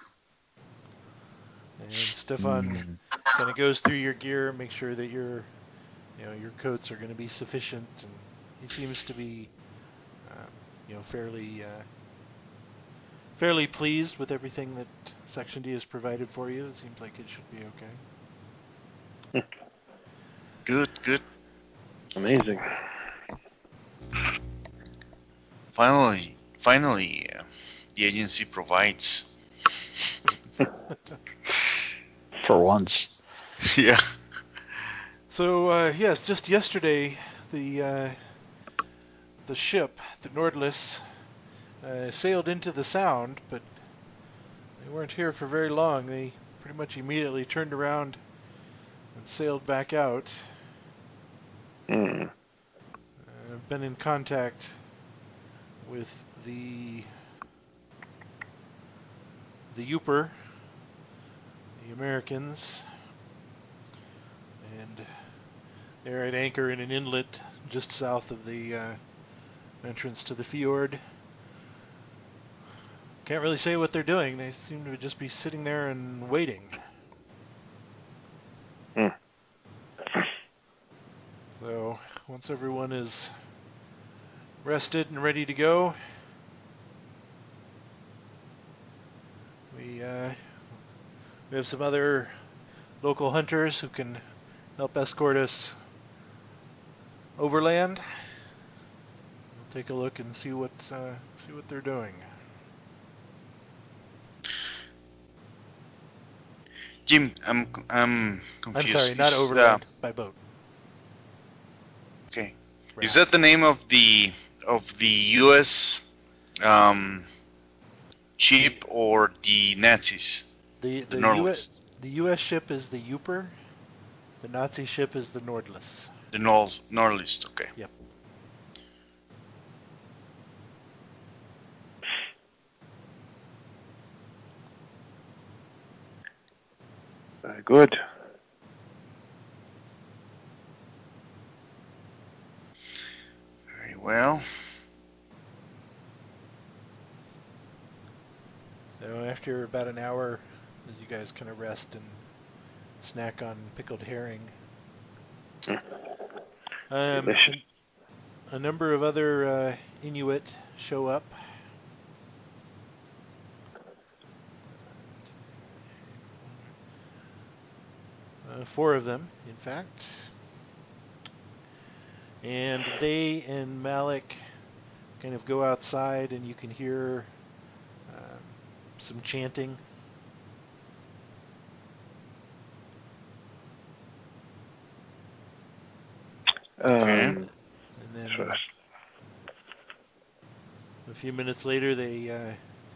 And Stefan Mm. kind of goes through your gear, make sure that your, you know, your coats are going to be sufficient, and he seems to be, um, you know, fairly, uh, fairly pleased with everything that Section D has provided for you. It seems like it should be okay. Good, good. Amazing. Finally, finally, uh, the agency provides. For once. Yeah. So uh, yes, just yesterday, the uh, the ship, the Nordliss, uh, sailed into the Sound, but they weren't here for very long. They pretty much immediately turned around and sailed back out. Mm. Uh, I've been in contact with the the Uper, the Americans, and they're at anchor in an inlet just south of the uh, entrance to the fjord. Can't really say what they're doing. They seem to just be sitting there and waiting. Mm. So once everyone is rested and ready to go, we uh, we have some other local hunters who can help escort us overland. We'll take a look and see what uh, see what they're doing. Jim, I'm I'm I'm confused. sorry, not Is, uh, overland, by boat. okay. Is Raft. that the name of the of the U S um, ship or the Nazis? The The the U S Nordlist. the U S ship is the Uper. The Nazi ship is the Nordliss. The Nord Nordlist. Okay. Yep. Very good. Very well. So after about an hour, as you guys kind of rest and snack on pickled herring, Mm. um, Delicious. a, a number of other uh, Inuit show up. One, two, three, four. Uh, four of them, in fact. And they and Malik kind of go outside, and you can hear um, some chanting. Okay. Um, And then first. a few minutes later, they uh,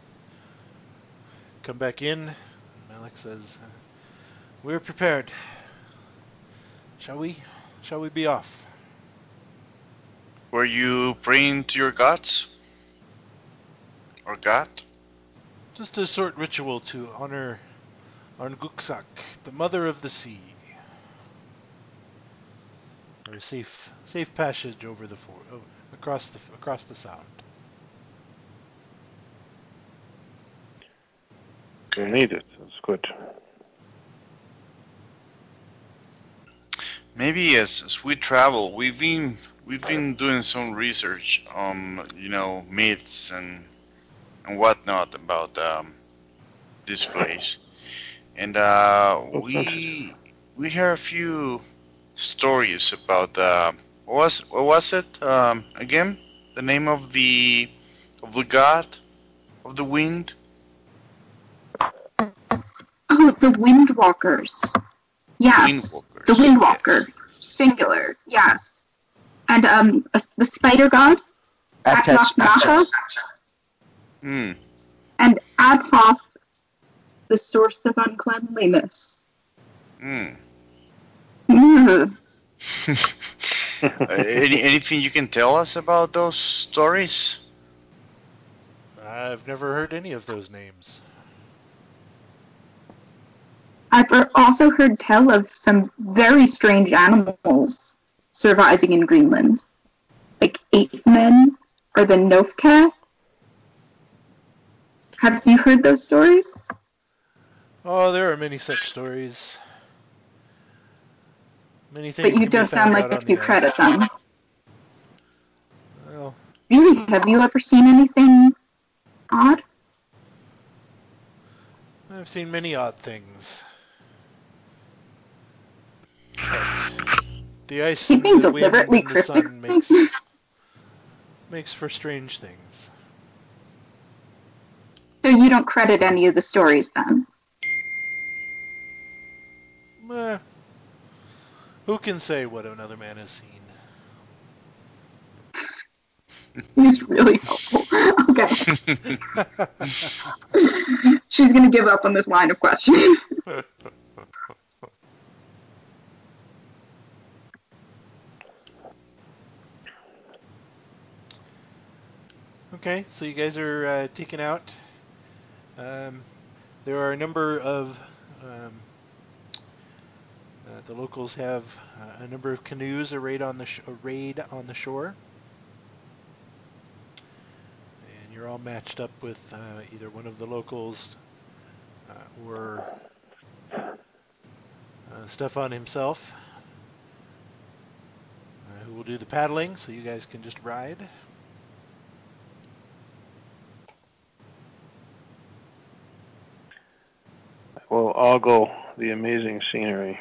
come back in, and Malik says, uh, "We're prepared. Shall we? Shall we be off?" Were you praying to your gods? Or God? Just a short ritual to honor Arnguksak, the mother of the sea. Or a safe safe passage over the for, oh, across the across the sound. We need it. That's good. Maybe as, as we travel, we've been we've been doing some research on you know myths and and whatnot about um, this place, and uh, we we hear a few stories about uh, what was what was it um, again? The name of the of the god of the wind? Oh, the Windwalkers. Yes. Windwalkers. The Windwalker. Yes. Singular. Yes. And um, a, the spider god. Atloth Nacha. Hmm. And Adfoth, the source of uncleanliness. Hmm. Mm. uh, any, anything you can tell us about those stories? I've never heard any of those names. I've also heard tell of some very strange animals surviving in Greenland, like ape men or the Nofka. Have you heard those stories? Oh, there are many such stories. Many things But you can be don't sound found like out on you the credit ice. them. Well, Really, have you ever seen anything odd? I've seen many odd things. But the ice He and being the wind deliberately and the cryptic. sun makes makes for strange things. So you don't credit any of the stories then? Eh, who can say what another man has seen? He was really helpful. Okay. She's gonna give up on this line of questioning. Okay, so you guys are uh, taken out. Um, there are a number of um, uh, the locals have uh, a number of canoes arrayed on the sh- arrayed on the shore, and you're all matched up with uh, either one of the locals uh, or uh, Stefan himself, uh, who will do the paddling. So you guys can just ride. We'll ogle the amazing scenery.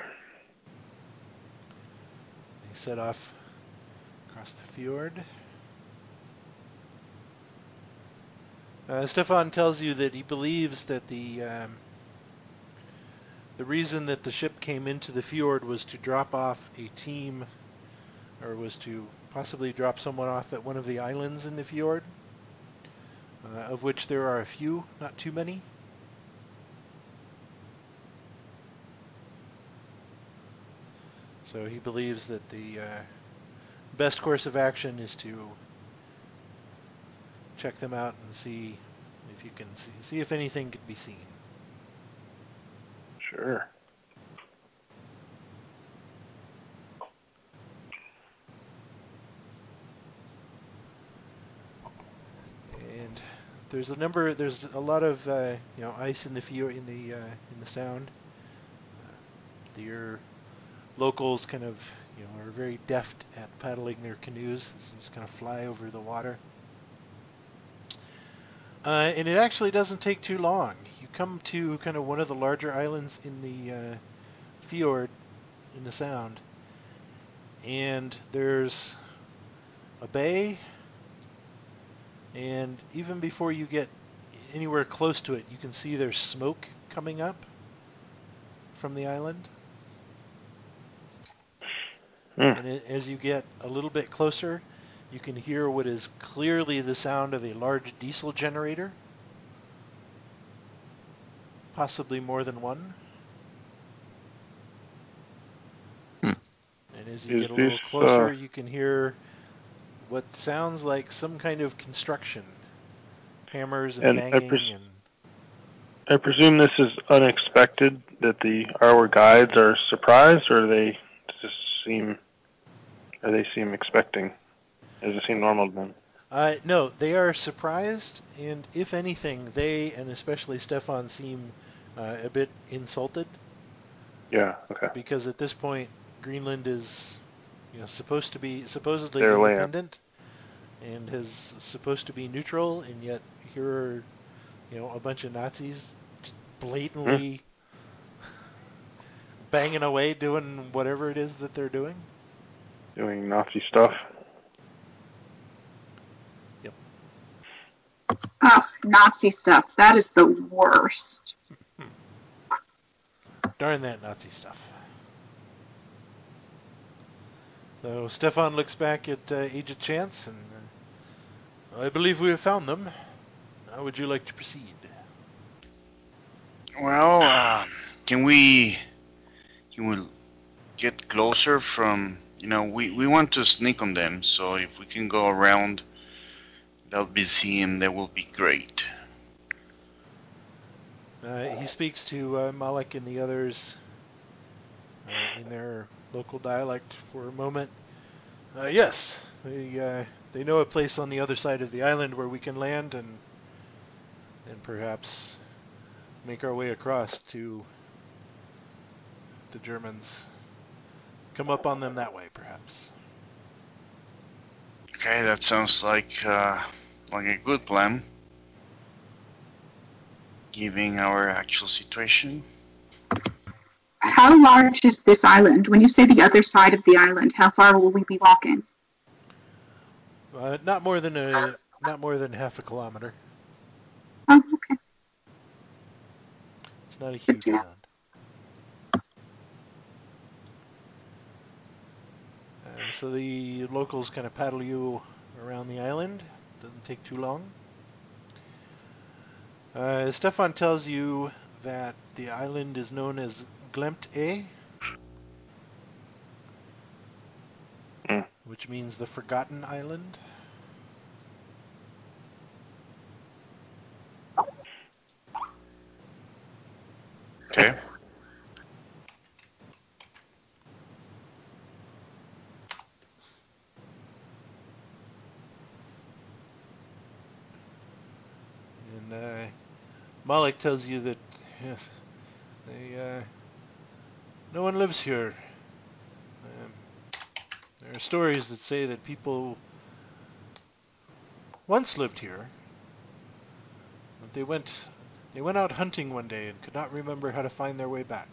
They set off across the fjord. Uh, Stefan tells you that he believes that the um, the reason that the ship came into the fjord was to drop off a team, or was to possibly drop someone off at one of the islands in the fjord, uh, of which there are a few, not too many. So he believes that the uh, best course of action is to check them out and see if you can see, see if anything could be seen. Sure. And there's a number, there's a lot of uh, you know ice in the fjord, in the uh, in the sound. Uh, your locals kind of you know are very deft at paddling their canoes as you just kind of fly over the water. Uh, and it actually doesn't take too long. You come to kind of one of the larger islands in the uh, fjord, in the sound, and there's a bay, and even before you get anywhere close to it, you can see there's smoke coming up from the island. Mm. And it, as you get a little bit closer, you can hear what is clearly the sound of a large diesel generator, possibly more than one. Hmm. And as you Is get a this little uh, closer, you can hear what sounds like some kind of construction. Hammers and, And I banging pres- and I presume this is unexpected, that the our guides are surprised, or they just seem, or they seem expecting? Does it seem normal to them? Uh, no, they are surprised, and if anything, they, and especially Stefan, seem uh, a bit insulted, Yeah. Okay. because at this point, Greenland is, you know, supposed to be supposedly Their land. independent, and is supposed to be neutral, and yet here are, you know, a bunch of Nazis just blatantly banging away, doing whatever it is that they're doing. Doing Nazi stuff. Oh, Nazi stuff. That is the worst. Darn that Nazi stuff. So Stefan looks back at uh, Agent Chance, and uh, I believe we have found them. How would you like to proceed? Well, uh, can we can we get closer from? You know, we we want to sneak on them. So if we can go around without be seen, that will be great. Uh, he speaks to uh, Malik and the others uh, in their local dialect for a moment. Uh, yes, they uh, they know a place on the other side of the island where we can land and and perhaps make our way across to the Germans. Come up on them that way, perhaps. Okay, that sounds like uh, like a good plan, given our actual situation. How large is this island? When you say the other side of the island, how far will we be walking? Uh, not more than a not more than half a kilometer. Oh, okay. It's not a Good huge to know. island. Uh, so the locals kind of paddle you around the island. Doesn't take too long. Uh, Stefan tells you that the island is known as Glemt A, Mm. which means the Forgotten Island. Okay. And uh, Malik tells you that yes, they uh, no one lives here. Um, there are stories that say that people once lived here, but they went they went out hunting one day and could not remember how to find their way back.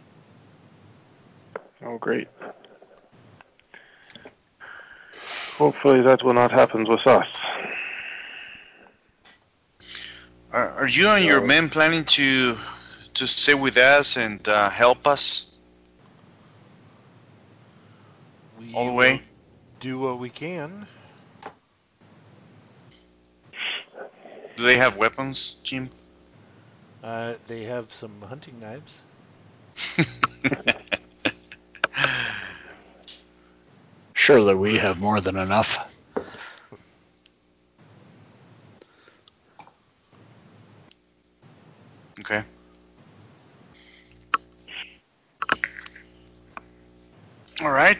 Oh, great. Hopefully that will not happen with us. Are, are you and your So, men planning to to stay with us and uh, help us We all the will way? do what we can. Do they have weapons, Jim? Uh, they have some hunting knives. Surely we have more than enough. Okay. All right.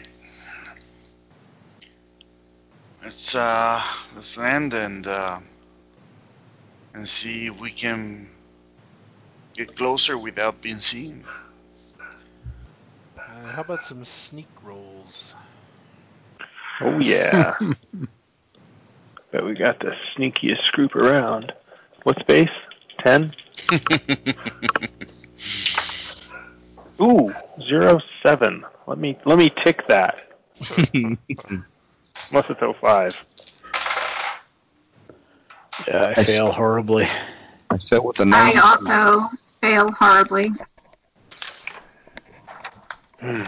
Let's uh let's land and uh, and see if we can get closer without being seen. Uh, how about some sneak rolls? oh yeah. Bet we got the sneakiest group around. What's base? Ten? Ooh, zero seven. Let me let me tick that. Must have throw five. Yeah, I fail horribly. I felt with the I ninety. also fail horribly. Hmm.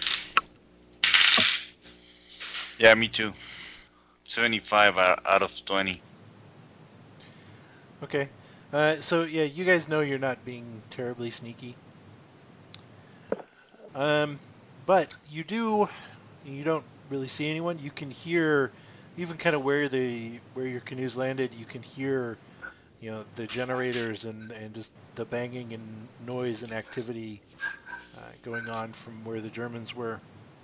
Yeah, me too. seventy-five out out of twenty. Okay. Uh, so yeah, you guys know you're not being terribly sneaky. Um, but you do. You don't really see anyone. You can hear even kind of where the where your canoes landed, you can hear, you know, the generators and and just the banging and noise and activity uh, going on from where the Germans were.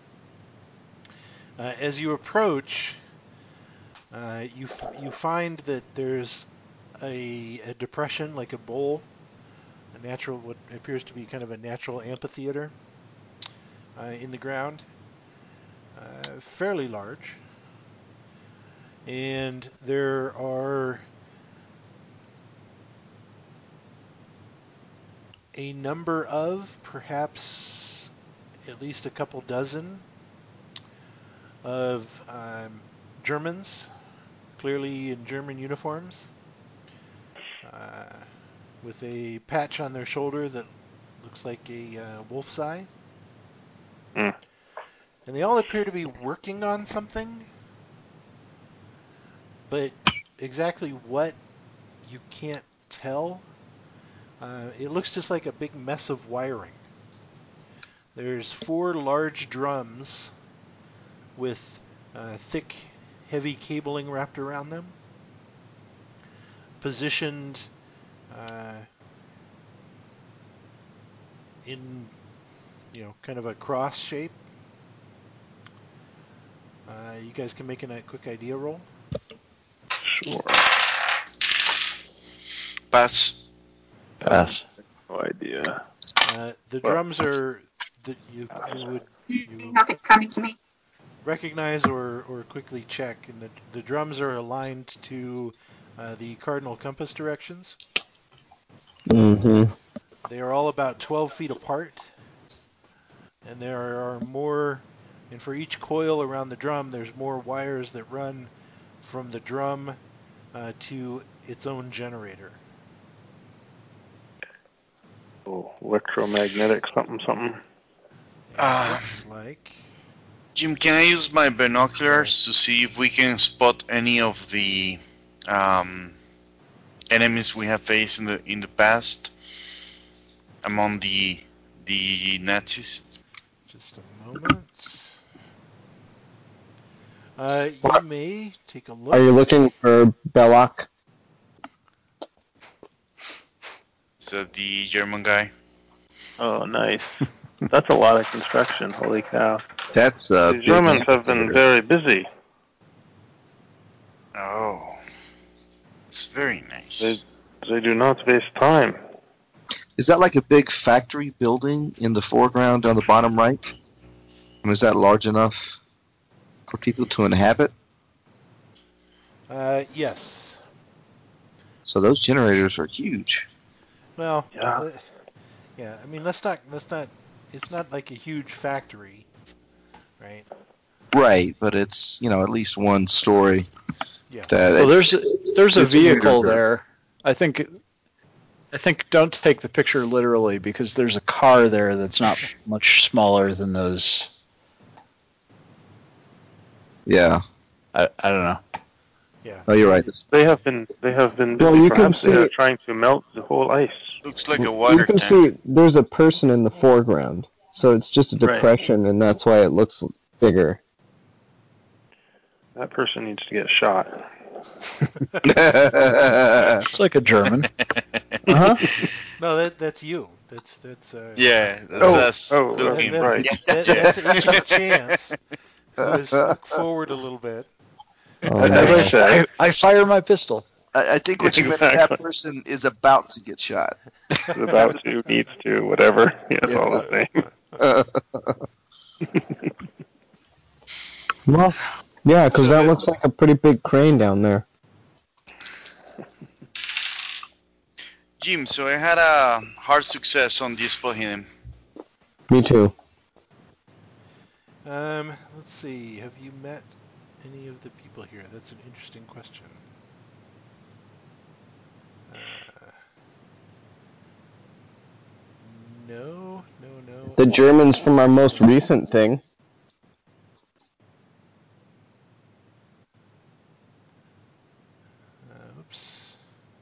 Uh, as you approach, uh, you f- you find that there's a, a depression, like a bowl, a natural, what appears to be kind of a natural amphitheater uh, in the ground, uh, fairly large, and there are a number of, perhaps at least a couple dozen of um, Germans, clearly in German uniforms, uh, with a patch on their shoulder that looks like a uh, wolf's eye. Mm. And they all appear to be working on something, but exactly what, you can't tell. Uh, it looks just like a big mess of wiring. There's four large drums with uh, thick, heavy cabling wrapped around them, positioned uh, in, you know, kind of a cross shape. Uh, you guys can make a quick idea roll. Sure. Pass. Pass. No idea. Uh, the Well, drums are that you you would you Nothing coming to me. recognize or, or quickly check, and the the drums are aligned to uh, the cardinal compass directions. Mm-hmm. They are all about twelve feet apart, and there are more, and for each coil around the drum, there's more wires that run from the drum uh, to its own generator. Oh, electromagnetic something something. It Uh, looks like. Jim, can I use my binoculars to see if we can spot any of the um, enemies we have faced in the in the past among the the Nazis? Just a moment. Uh, you may take a look. Are you looking for Belloc? Is that the German guy? Oh, nice. That's a lot of construction. Holy cow. That's uh, The Germans have been very busy. Oh, it's very They nice. they do not waste time. Is that like a big factory building in the foreground on the bottom right? I mean, is that large enough for people to inhabit? Uh, yes. So those generators are huge. Well, Yeah. uh, yeah. I mean, let's not let's not. It's not like a huge factory, right? Right, but it's, you know, at least one story. Yeah. That Well, there's there's a the vehicle generators are- there. I think I think don't take the picture literally because there's a car there that's not much smaller than those. Yeah. I, I don't know. Yeah. Oh, you're right. They have been they have been busy. Well, you can Perhaps they are see- trying to melt the whole ice. Looks like a water You can tank. see there's a person in the foreground, so it's just a Right. depression, and that's why it looks bigger. That person needs to get shot. It's like a German. Uh-huh. No, that that's you. That's that's. Uh, Yeah, that's Oh, us oh, that, looking. that's, right. that, that's Agent Chance, who has stuck forward a little bit. Oh, As no. I said, I, I fire my pistol. I, I think what you meant is that Exactly. person is about to get shot. is about to, needs to, whatever. Yeah, it's Yeah. all the same. Well, yeah, because So that the- looks like a pretty big crane down there. Jim, so I had a hard success on this Spohim. Me too. Um, let's see. Have you met any of the people here? That's an interesting question. Uh, no, no, no. The Germans from our most recent thing. Uh, oops.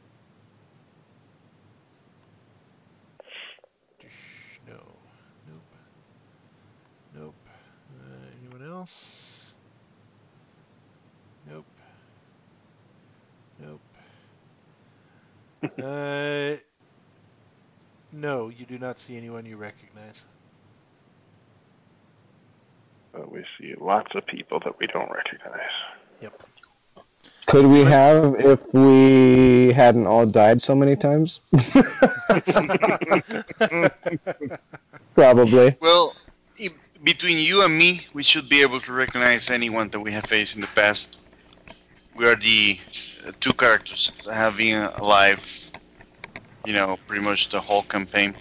No. Nope. Nope. Uh, anyone else? Nope. Uh, no, you do not see anyone you recognize. But we see lots of people that we don't recognize. Yep. Could we have if we hadn't all died so many times? Probably. Well, i- between you and me, we should be able to recognize anyone that we have faced in the past. We are the uh, two characters that have been alive, you know, pretty much the whole campaign.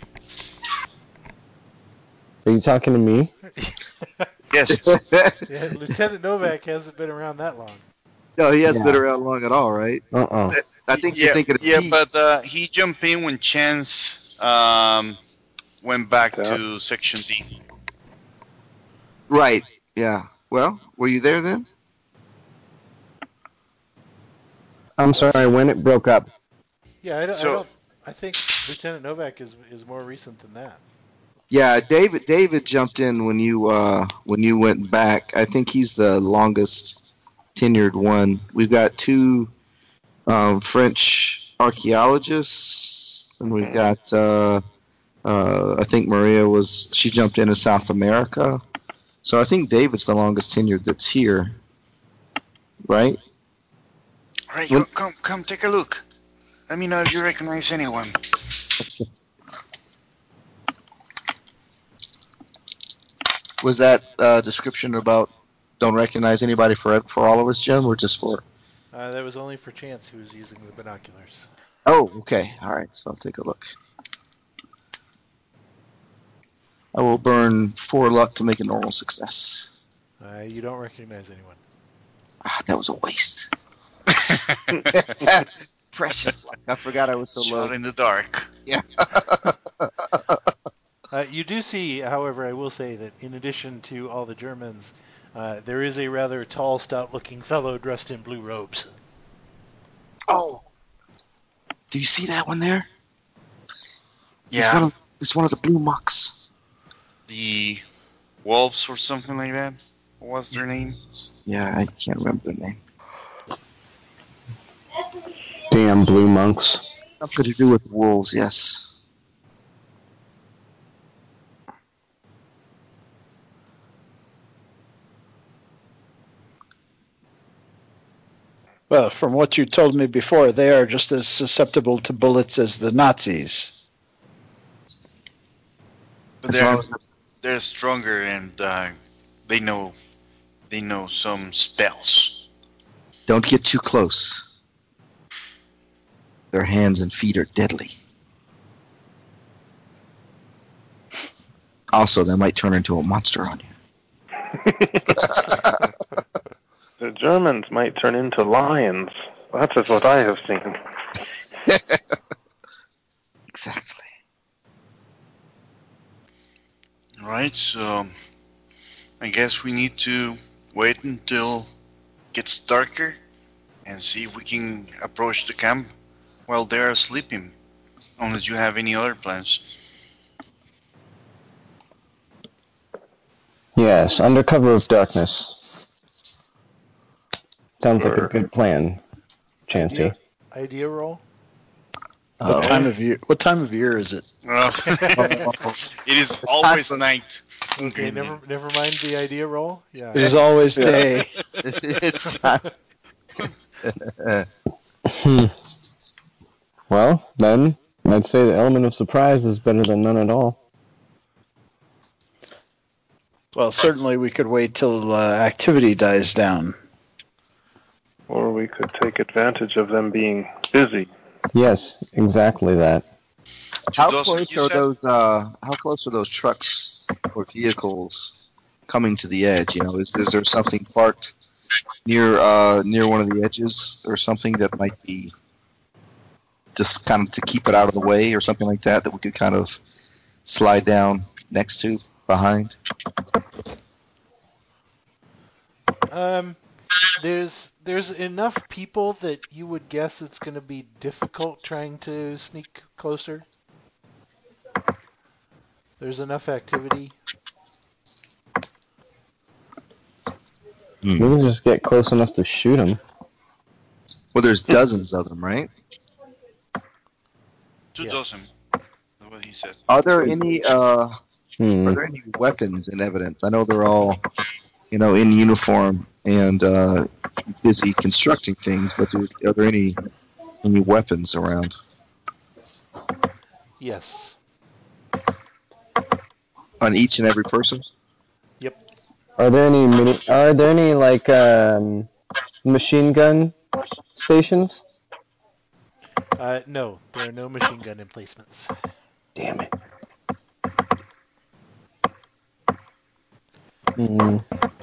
Are you talking to me? Yes. Yeah, Lieutenant Novak hasn't been around that long. No, he hasn't Yeah. been around long at all, right? Uh-uh. I think you're yeah, thinking of yeah, Pete. but uh, he jumped in when Chance um, went back Yeah. to Section D. Right. Yeah. Well, were you there then? I'm sorry, when it broke up. Yeah, I don't. So- I, don't, I think Lieutenant Novak is is more recent than that. Yeah, David. David jumped in when you uh, when you went back. I think he's the longest tenured one. We've got two um, French archaeologists, and we've got. Uh, uh, I think Maria was. She jumped in as South America. So I think David's the longest tenured that's here, right? All right, Well- you, come, come, take a look. Let me know if you recognize anyone. Was that uh, description about don't recognize anybody for for all of us, Jim, or just for? Uh, that was only for Chance, who was using the binoculars. Oh, okay. All right. So I'll take a look. I will burn four luck to make a normal success. Uh, you don't recognize anyone. Ah, that was a waste. Precious luck. I forgot I was so Shot low. in the dark. Yeah. Uh, you do see, however, I will say that in addition to all the Germans, uh, there is a rather tall, stout-looking fellow dressed in blue robes. Oh. Do you see that one there? It's Yeah, one of, it's one of the blue mucks. the wolves or something like that. What was their name? Yeah, I can't remember the name. Damn blue monks. Something to do with wolves, yes. Well, from what you told me before, they are just as susceptible to bullets as the Nazis. But As they're long as- they're stronger and uh, they know they know some spells. Don't get too close. Their hands and feet are deadly. Also, they might turn into a monster on you. The Germans might turn into lions. That is what I have seen. Exactly. Right, so I guess we need to wait until it gets darker and see if we can approach the camp while they are sleeping. Unless you have any other plans. Yes, under cover of darkness. Sounds like Sure. a good plan, Chancey. Idea, idea roll? What Oh. time of year? What time of year is it? Uh, it is always night. Okay, never never mind the idea roll. Yeah. It is always day. It's time. Hmm. Well, then, I'd say the element of surprise is better than none at all. Well, certainly we could wait till uh, activity dies down. Or we could take advantage of them being busy. Yes, exactly that. How Those close you are said? those? Uh, how close are those trucks or vehicles coming to the edge? You know, is, is there something parked near uh, near one of the edges, or something that might be just kind of to keep it out of the way, or something like that that we could kind of slide down next to, behind? Um, there's there's enough people that you would guess it's going to be difficult trying to sneak closer. There's enough activity. We can just get close enough to shoot him. Well, there's dozens of them, right? Two Yes. dozen. That's what he said. Are there any uh, Hmm. are there any weapons in evidence? I know they're all, you know, in uniform and uh, busy constructing things, but do, are there any any weapons around? Yes. On each and every person? Yep. Are there any mini? Are there any like um, machine gun stations? Uh, no, there are no machine gun emplacements. Damn it. Hmm.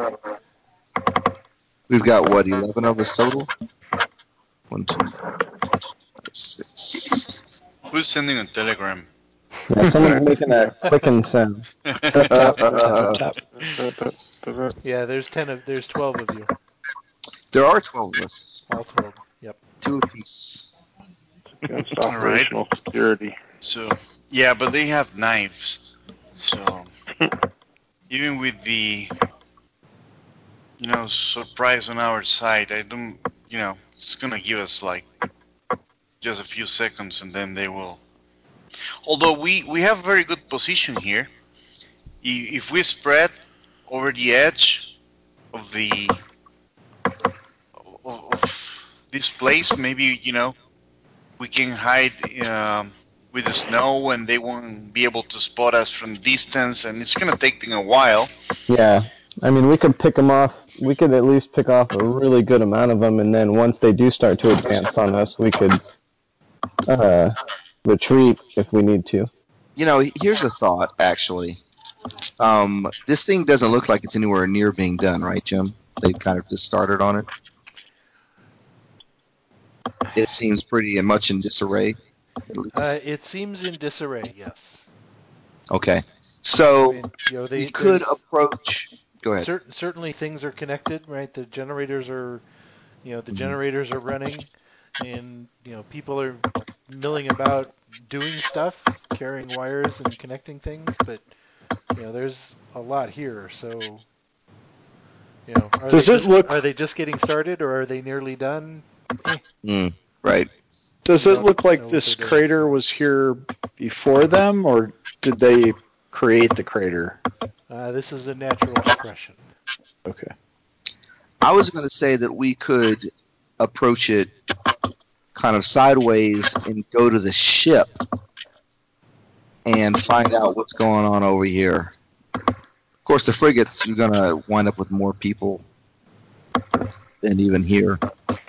We've got what, eleven of us total? One, two, three, four, five, six. Who's sending a telegram? Yeah, someone's making a clicking sound. Tap, tap, tap, tap. Yeah, there's ten of there's twelve of you There are twelve of us. all told. Yep. Two apiece. Against All right. operational security. So yeah, but they have knives. So even with the you know surprise on our side, I don't you know it's gonna give us like just a few seconds and then they will. Although we we have a very good position here. I- If we spread over the edge of the of, of this place, maybe you know we can hide um, with the snow and they won't be able to spot us from distance, and it's gonna take them a while. Yeah, I mean, we could pick them off. We could at least pick off a really good amount of them, and then once they do start to advance on us, we could uh, retreat if we need to. You know, here's a thought, actually. Um, this thing doesn't look like it's anywhere near being done, right, Jim? They've kind of just started on it. It seems pretty much in disarray. At least. Uh, it seems in disarray. Yes. Okay. So I mean, you know, they we could there's approach. Go ahead. cer- certainly things are connected, right? The generators are, you know, the Mhm. generators are running, and you know, people are milling about doing stuff, carrying wires and connecting things, but you know, there's a lot here, so you know, are Does they it just look- are they just getting started or are they nearly done? Eh, Mm, right. Does We it don't look know like what this they're doing, crater so. was here before them, or did they create the crater? Uh, this is a natural depression. Okay. I was going to say that we could approach it kind of sideways and go to the ship and find out what's going on over here. Of course, the frigates, you're going to wind up with more people than even here.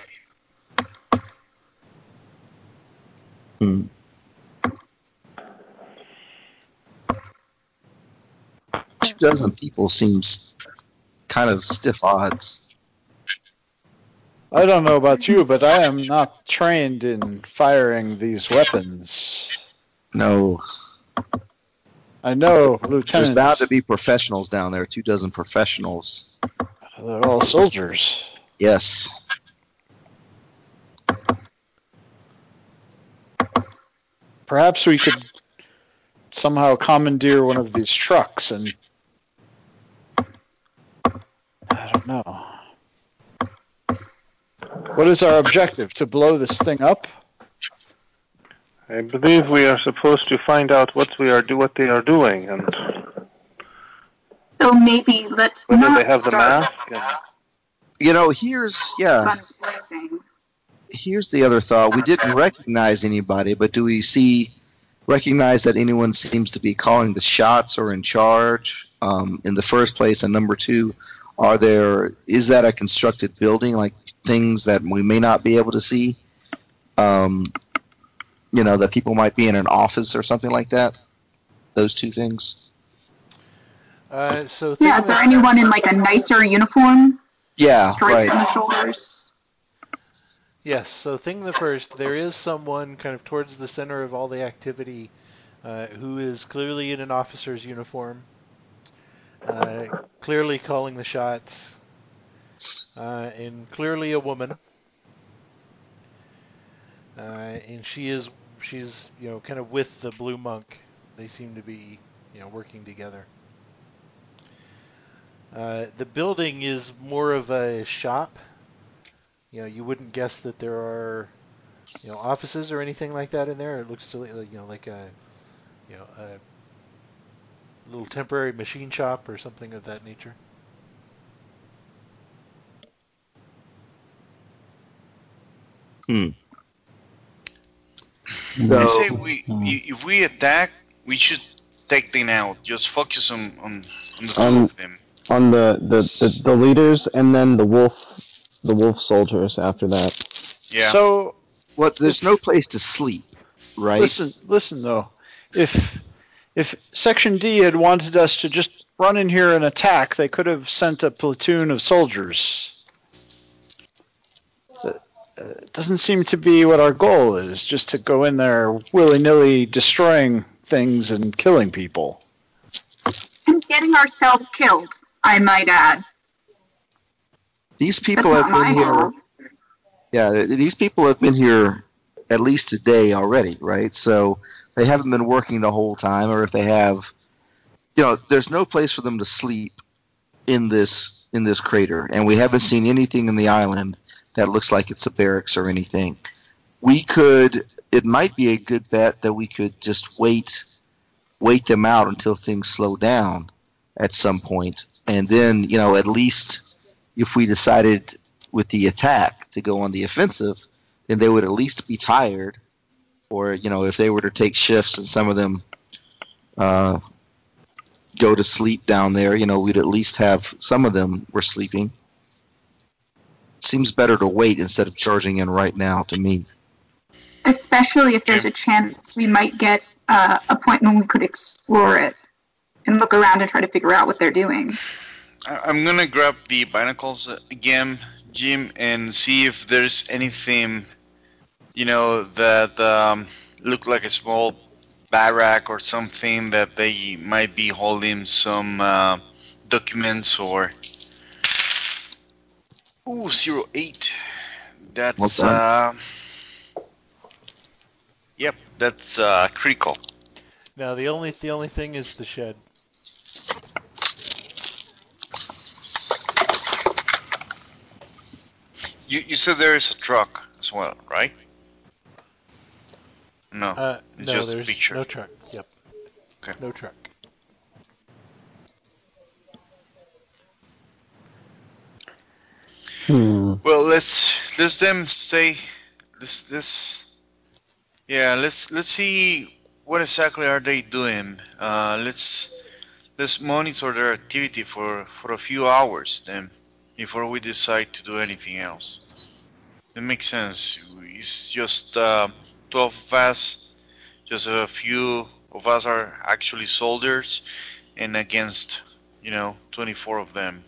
Hmm. Two dozen people seems kind of stiff odds. I don't know about you, but I am not trained in firing these weapons. No, I know, there's Lieutenant. bound to be professionals down there. Two dozen professionals. They're all soldiers. Yes. Perhaps we could somehow commandeer one of these trucks and... I don't know. What is our objective? To blow this thing up? I believe we are supposed to find out what we are do what they are doing and So maybe let's whether not they have the start mask. And You know, here's yeah. guns blazing. Here's the other thought. We didn't recognize anybody, but do we see recognize that anyone seems to be calling the shots or in charge um, in the first place? And number two, are there is that a constructed building, like things that we may not be able to see? Um, you know, that people might be in an office or something like that. Those two things. Uh, so Yeah, thing is there that- anyone in like a nicer uniform? Yeah, Stripes right. on the shoulders? Yes, so thing the first, there is someone kind of towards the center of all the activity uh, who is clearly in an officer's uniform, uh, clearly calling the shots, uh, and clearly a woman. Uh, and she is, she's, you know, kind of with the blue monk. They seem to be, you know, working together. Uh, the building is more of a shop. You know, you wouldn't guess that there are you know, offices or anything like that in there? It looks to you know like a you know a little temporary machine shop or something of that nature. Hmm. I So, say we if we attack, we should take them out. Just focus on on, on the two Um, of them. on the, the, the, the leaders and then the wolf the wolf soldiers after that. Yeah. So, what? There's if, no place to sleep, right? listen, listen though. If if Section D had wanted us to just run in here and attack, they could have sent a platoon of soldiers. It doesn't seem to be what our goal is, just to go in there willy-nilly destroying things and killing people. And getting ourselves killed, I might add. These people That's have not been my here. goal. Yeah, th- these people have been here at least a day already, right? So they haven't been working the whole time, or if they have, you know, there's no place for them to sleep in this in this crater, and we haven't seen anything in the island that looks like it's a barracks or anything. We could. It might be a good bet that we could just wait wait them out until things slow down at some point, and then, you know, at least if we decided with the attack to go on the offensive, then they would at least be tired, or, you know, if they were to take shifts and some of them uh, go to sleep down there, you know, we'd at least have some of them were sleeping. Seems better to wait instead of charging in right now to me. Especially if there's a chance we might get uh, a point when we could explore it and look around and try to figure out what they're doing. I- I'm gonna grab the binacles again, Jim, and see if there's anything, you know, that um, look like a small barrack or something that they might be holding some uh, documents or. Ooh, zero eight. Well That's done. uh. Yep, that's uh, critical. Now the only the only thing is the shed. You you said there is a truck as well, right? No, Uh, it's no, just a there's picture. no truck. Yep. Okay. No truck. Hmm. Well, let's let's them stay. This this yeah. Let's let's see what exactly are they doing. Uh, let's let's monitor their activity for for a few hours then before we decide to do anything else. It makes sense. It's just uh, twelve of us. Just a few of us are actually soldiers, and against, you know, twenty-four of them.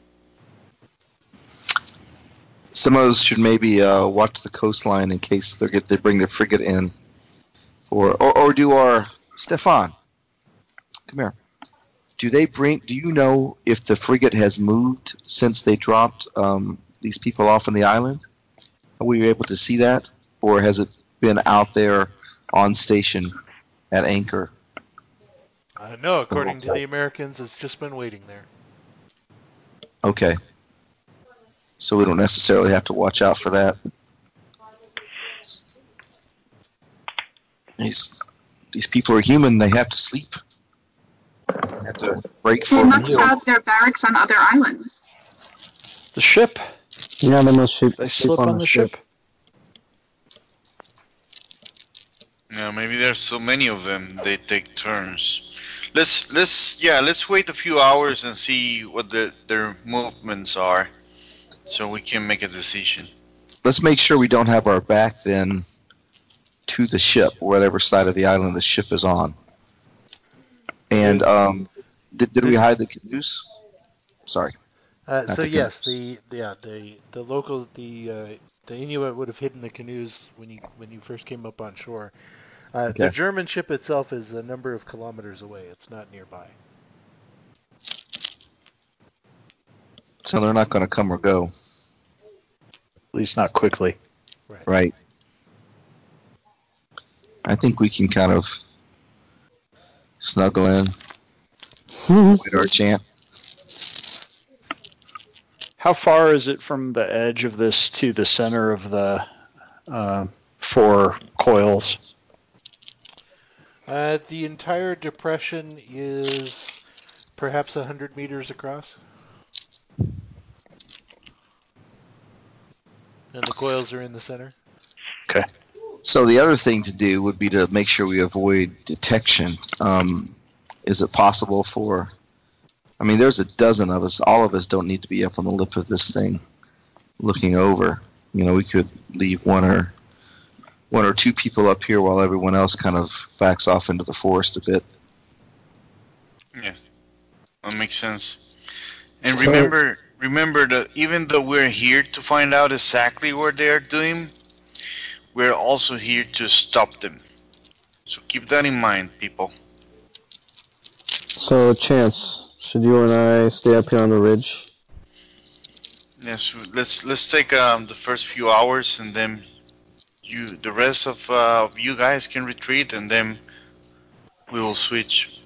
Some of us should maybe uh, watch the coastline in case they get they bring their frigate in, or or, or do our Stefan, come here. Do they bring? Do you know if the frigate has moved since they dropped um, these people off on the island? Were you able to see that, or has it been out there on station at anchor? Uh, no, according to the Americans, it's just been waiting there. Okay, so we don't necessarily have to watch out for that. These these people are human. They have to sleep. They have to break They for a must meal. have their barracks on other islands. The ship. Yeah, they must sleep, They sleep slip on, on the ship. Yeah, maybe there's so many of them they take turns. Let's let's yeah let's wait a few hours and see what the, their movements are, so we can make a decision. Let's make sure we don't have our back then to the ship, whatever side of the island the ship is on. And um, did, did we hide the canoes? Sorry. Uh, Not so the yes, canoes. the yeah the the local the uh, the Inuit would have hidden the canoes when you when you first came up on shore. Uh, the Okay. German ship itself is a number of kilometers away. It's not nearby. So they're not going to come or go. At least not quickly. Right. Right. I think we can kind of snuggle in, wait our chance. How far is it from the edge of this to the center of the uh, four coils? Uh, the entire depression is perhaps one hundred meters across. And the coils are in the center. Okay. So the other thing to do would be to make sure we avoid detection. Um, is it possible for... I mean, there's a dozen of us. All of us don't need to be up on the lip of this thing looking over. You know, we could leave one or one or two people up here while everyone else kind of backs off into the forest a bit. Yes, that makes sense. And So- remember, remember that even though we're here to find out exactly what they are doing, we're also here to stop them. So keep that in mind, people. So, Chance, should you and I stay up here on the ridge? Yes, let's let's take um, the first few hours, and then you, the rest of uh, of you guys can retreat, and then we will switch.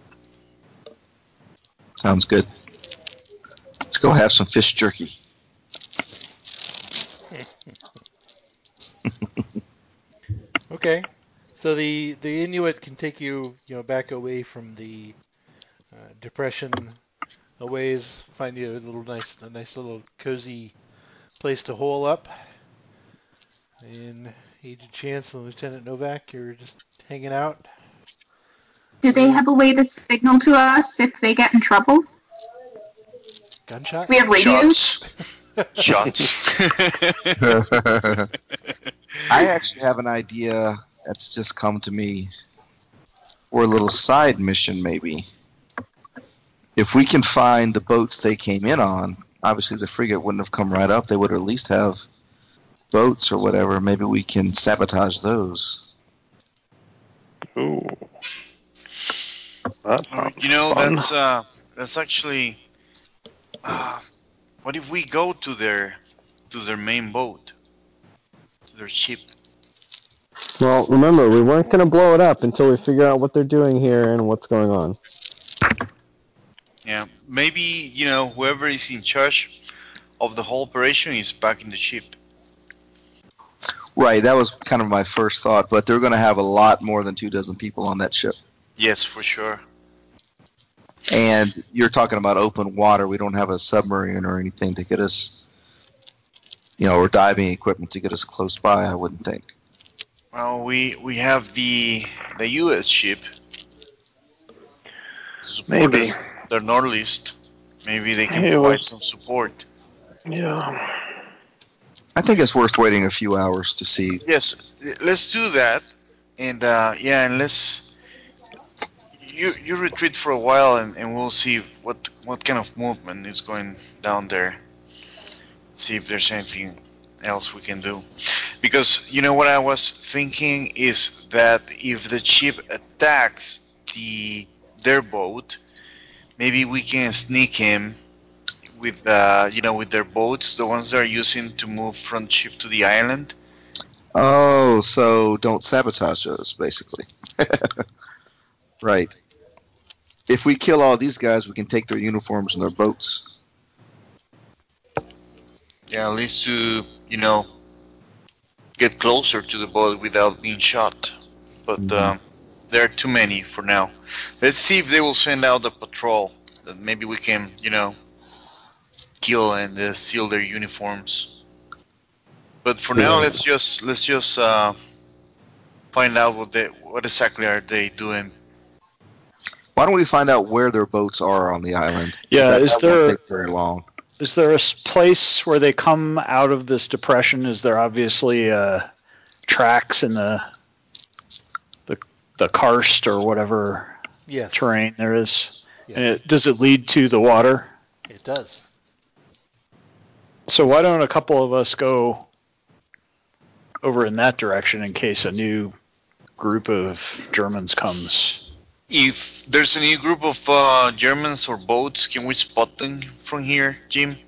Sounds good. Let's go have some fish jerky. Okay. So the, the Inuit can take you, you know, back away from the uh, depression a ways, find you a little nice, a nice little cozy place to hole up. And Agent Chance and Lieutenant Novak, you're just hanging out. Do they have a way to signal to us if they get in trouble? Gunshots? We have radios? Shots. Shots. I actually have an idea that's just come to me, or a little side mission maybe. If we can find the boats they came in on, obviously the frigate wouldn't have come right up. They would at least have boats or whatever. Maybe we can sabotage those. Ooh. That Uh, sounds you know, fun. that's uh, that's actually. Uh, what if we go to their to their main boat, to their ship? Well, remember, we weren't going to blow it up until we figure out what they're doing here and what's going on. Yeah, maybe you know whoever is in charge of the whole operation is back in the ship. Right, that was kind of my first thought, but they're going to have a lot more than two dozen people on that ship. Yes, for sure. And you're talking about open water. We don't have a submarine or anything to get us, you know, or diving equipment to get us close by, I wouldn't think. Well, we we have the the U S ship to support Maybe. us. They're Northeast. Maybe they can It provide was- some support. Yeah. I think it's worth waiting a few hours to see. Yes, let's do that. And uh, yeah, and let's you you retreat for a while, and, and we'll see what what kind of movement is going down there. See if there's anything else we can do. Because you know what I was thinking is that if the ship attacks the their boat, maybe we can sneak him with uh, you know with their boats, the ones they're using to move from ship to the island. Oh, so don't sabotage those, basically. Right. If we kill all these guys, we can take their uniforms and their boats. Yeah, at least to you know get closer to the boat without being shot. But Mhm. um, there are too many for now. Let's see if they will send out a patrol. That maybe we can you know kill and uh, steal their uniforms. But for now, Yeah. let's just let's just uh, find out what they what exactly are they doing. Why don't we find out where their boats are on the island? Yeah, That- is that won't there take very long. is there a s- place where they come out of this depression? Is there obviously uh, tracks in the the the karst or whatever Yes. terrain there is? Yes. And it, does it lead to the water? It does. So why don't a couple of us go over in that direction in case a new group of Germans comes? If there's a new group of uh, Germans or boats, can we spot them from here, Jim?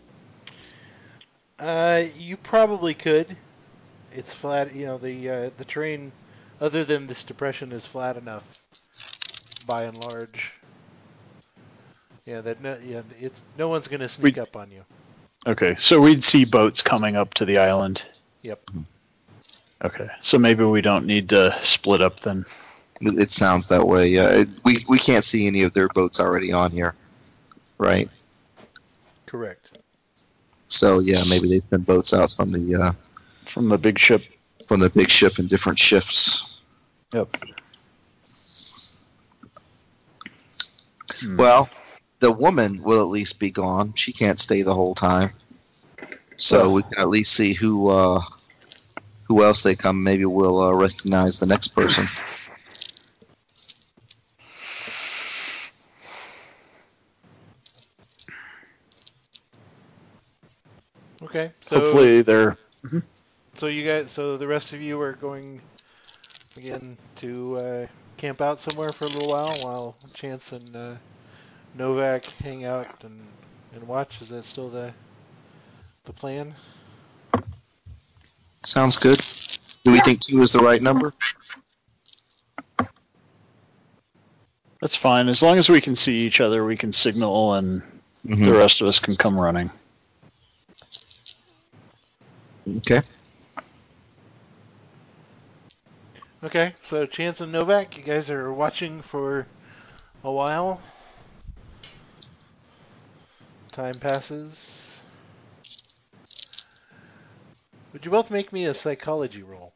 Uh, you probably could. It's flat. You know, the uh, the terrain, other than this depression, is flat enough, by and large. Yeah, that no, yeah, it's no one's gonna sneak We- up on you. Okay, so we'd see boats coming up to the island. Yep. Okay, so maybe we don't need to split up then. It, it sounds that way. Yeah, it, we we can't see any of their boats already on here, right? Correct. So yeah, maybe they send boats out from the uh, From the big ship. from the big ship in different shifts. Yep. Hmm. Well, the woman will at least be gone. She can't stay the whole time. So Well. we can at least see who uh, who else they come. Maybe we'll uh, recognize the next person. Okay, so Hopefully they're. so you guys, so the rest of you are going again to uh, camp out somewhere for a little while while Chance and uh, Novak hang out and, and watch. Is that still the the plan? Sounds good. Do we think two is the right number? That's fine. As long as we can see each other, we can signal, and Mm-hmm. the rest of us can come running. Okay. Okay, so Chance and Novak, you guys are watching for a while. Time passes. Would you both make me a psychology roll?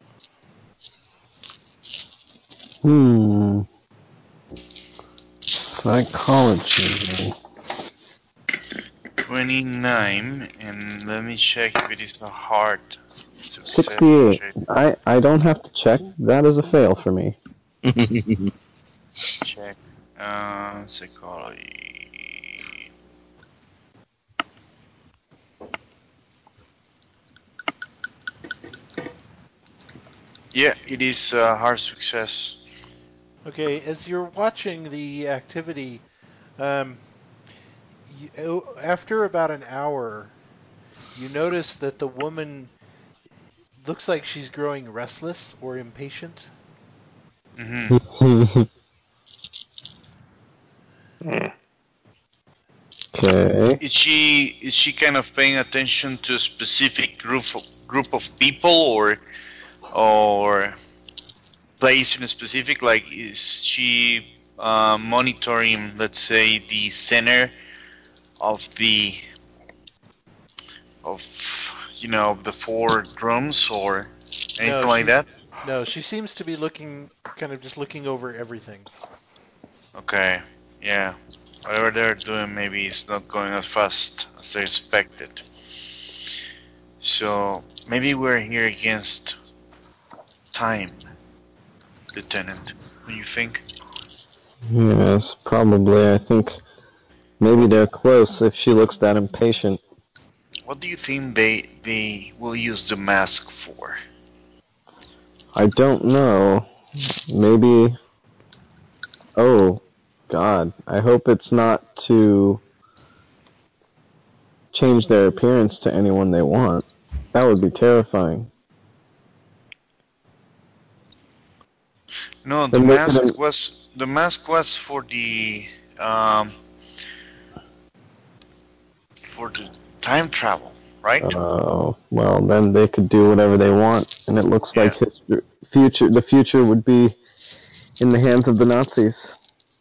Hmm. Psychology. twenty-nine, and let me check if it is a hard success. sixty-eight. I, I don't have to check. That is a fail for me. Check. Uh, psychology. Yeah, it is a hard success. Okay, as you're watching the activity, um, you, after about an hour, you notice that the woman looks like she's growing restless or impatient. Mm-hmm. Okay. Is she is she kind of paying attention to a specific group of, group of people, or or place in a specific? Like, is she uh, monitoring, let's say, the center of the of you know the four drums or No, anything like she that? no, she seems to be looking kind of just looking over everything. Okay, yeah. Whatever they're doing, maybe it's not going as fast as they expected. So maybe we're here against time, Lieutenant. What do you think? Yes, probably. I think maybe they're close if she looks that impatient. What do you think they they will use the mask for? I don't know. Maybe. Oh, God. I hope it's not to change their appearance to anyone they want. That would be terrifying. No, the Then make it mask an, was the mask was for the um, for the time travel, right? Oh, well, then they could do whatever they want, and it looks Yeah, like history, future. The future would be in the hands of the Nazis.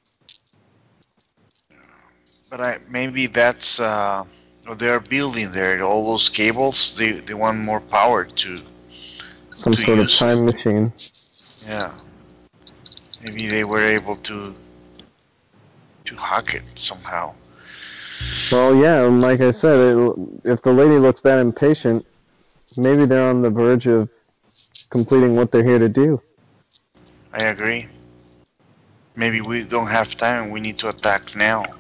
but I maybe that's uh, what they're building there. All those cables, they they want more power to Some to sort of use. time machine. Yeah, maybe they were able to to hack it somehow. Well, yeah, and like I said, it, if the lady looks that impatient, maybe they're on the verge of completing what they're here to do. I agree. Maybe we don't have time. We need to attack now.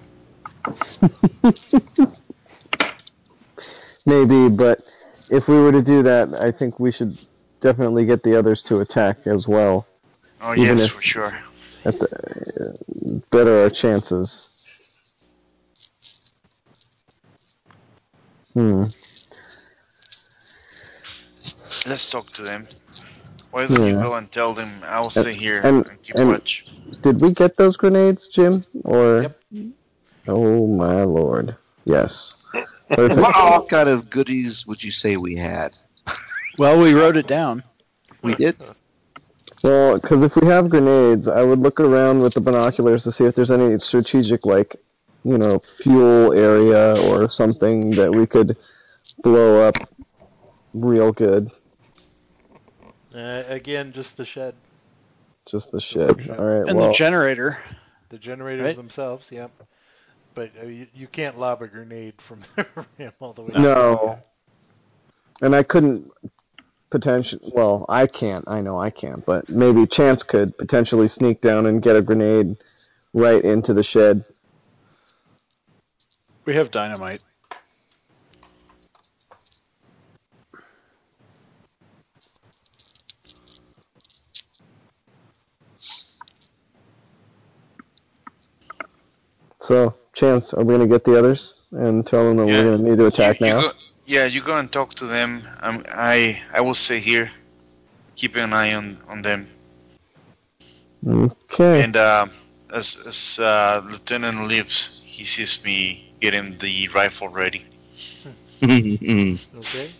Maybe, but if we were to do that, I think we should definitely get the others to attack as well. Oh Even yes, if for sure. at the, uh, better our chances. Hmm. Let's talk to them. Why don't you Yeah. go and tell them I'll And, stay here and and keep and watch? did we get those grenades, Jim? Or Yep. oh my lord, yes. Perfect. What kind of goodies would you say we had? Well, we wrote it down. We did? Well, because if we have grenades, I would look around with the binoculars to see if there's any strategic, like, you know, fuel area or something that we could blow up real good. Uh, again, just the shed. Just the shed. shed. All right. And well, the generator. The generators Right? themselves, yeah. But uh, you, you can't lob a grenade from the rim all the way. No. And I couldn't potentially. Well, I can't. I know I can't. But maybe Chance could potentially sneak down and get a grenade right into the shed. We have dynamite. So, Chance, are we going to get the others and tell them that Yeah. we're going to need to attack You, you now? go, yeah, you go and talk to them. Um, I I will stay here, keeping an eye on, on them. Okay. And uh, as as uh, Lieutenant leaves, he sees me getting the rifle ready. Okay.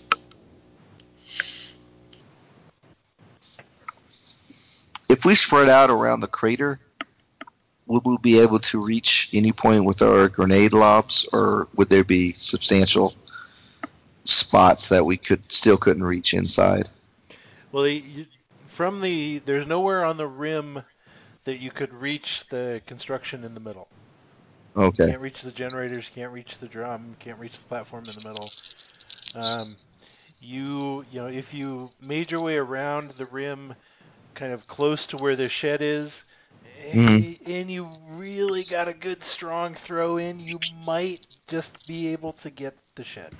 If we spread out around the crater, would we be able to reach any point with our grenade lobs, or would there be substantial spots that we could still couldn't reach inside? Well, you, from the there's nowhere on the rim that you could reach the construction in the middle. Okay. You can't reach the generators, can't reach the drum, can't reach the platform in the middle. Um, you you know if you made your way around the rim, kind of close to where the shed is, Mm-hmm. and you really got a good strong throw in, you might just be able to get the shed.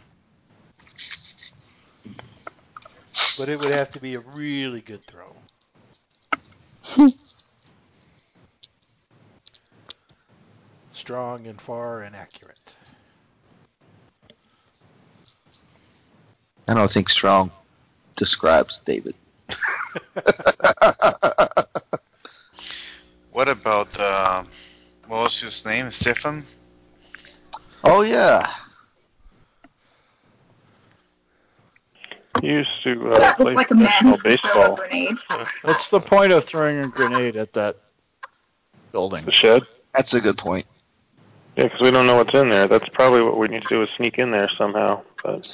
But it would have to be a really good throw. Strong and far and accurate. I don't think strong describes David. What about uh, what was his name? Stefan? Oh yeah. He used to uh, That play looks like a man professional who can throw a baseball. grenade. What's the point of throwing a grenade at that building? The shed? That's a good point. Yeah, because we don't know what's in there. That's probably what we need to do is sneak in there somehow. But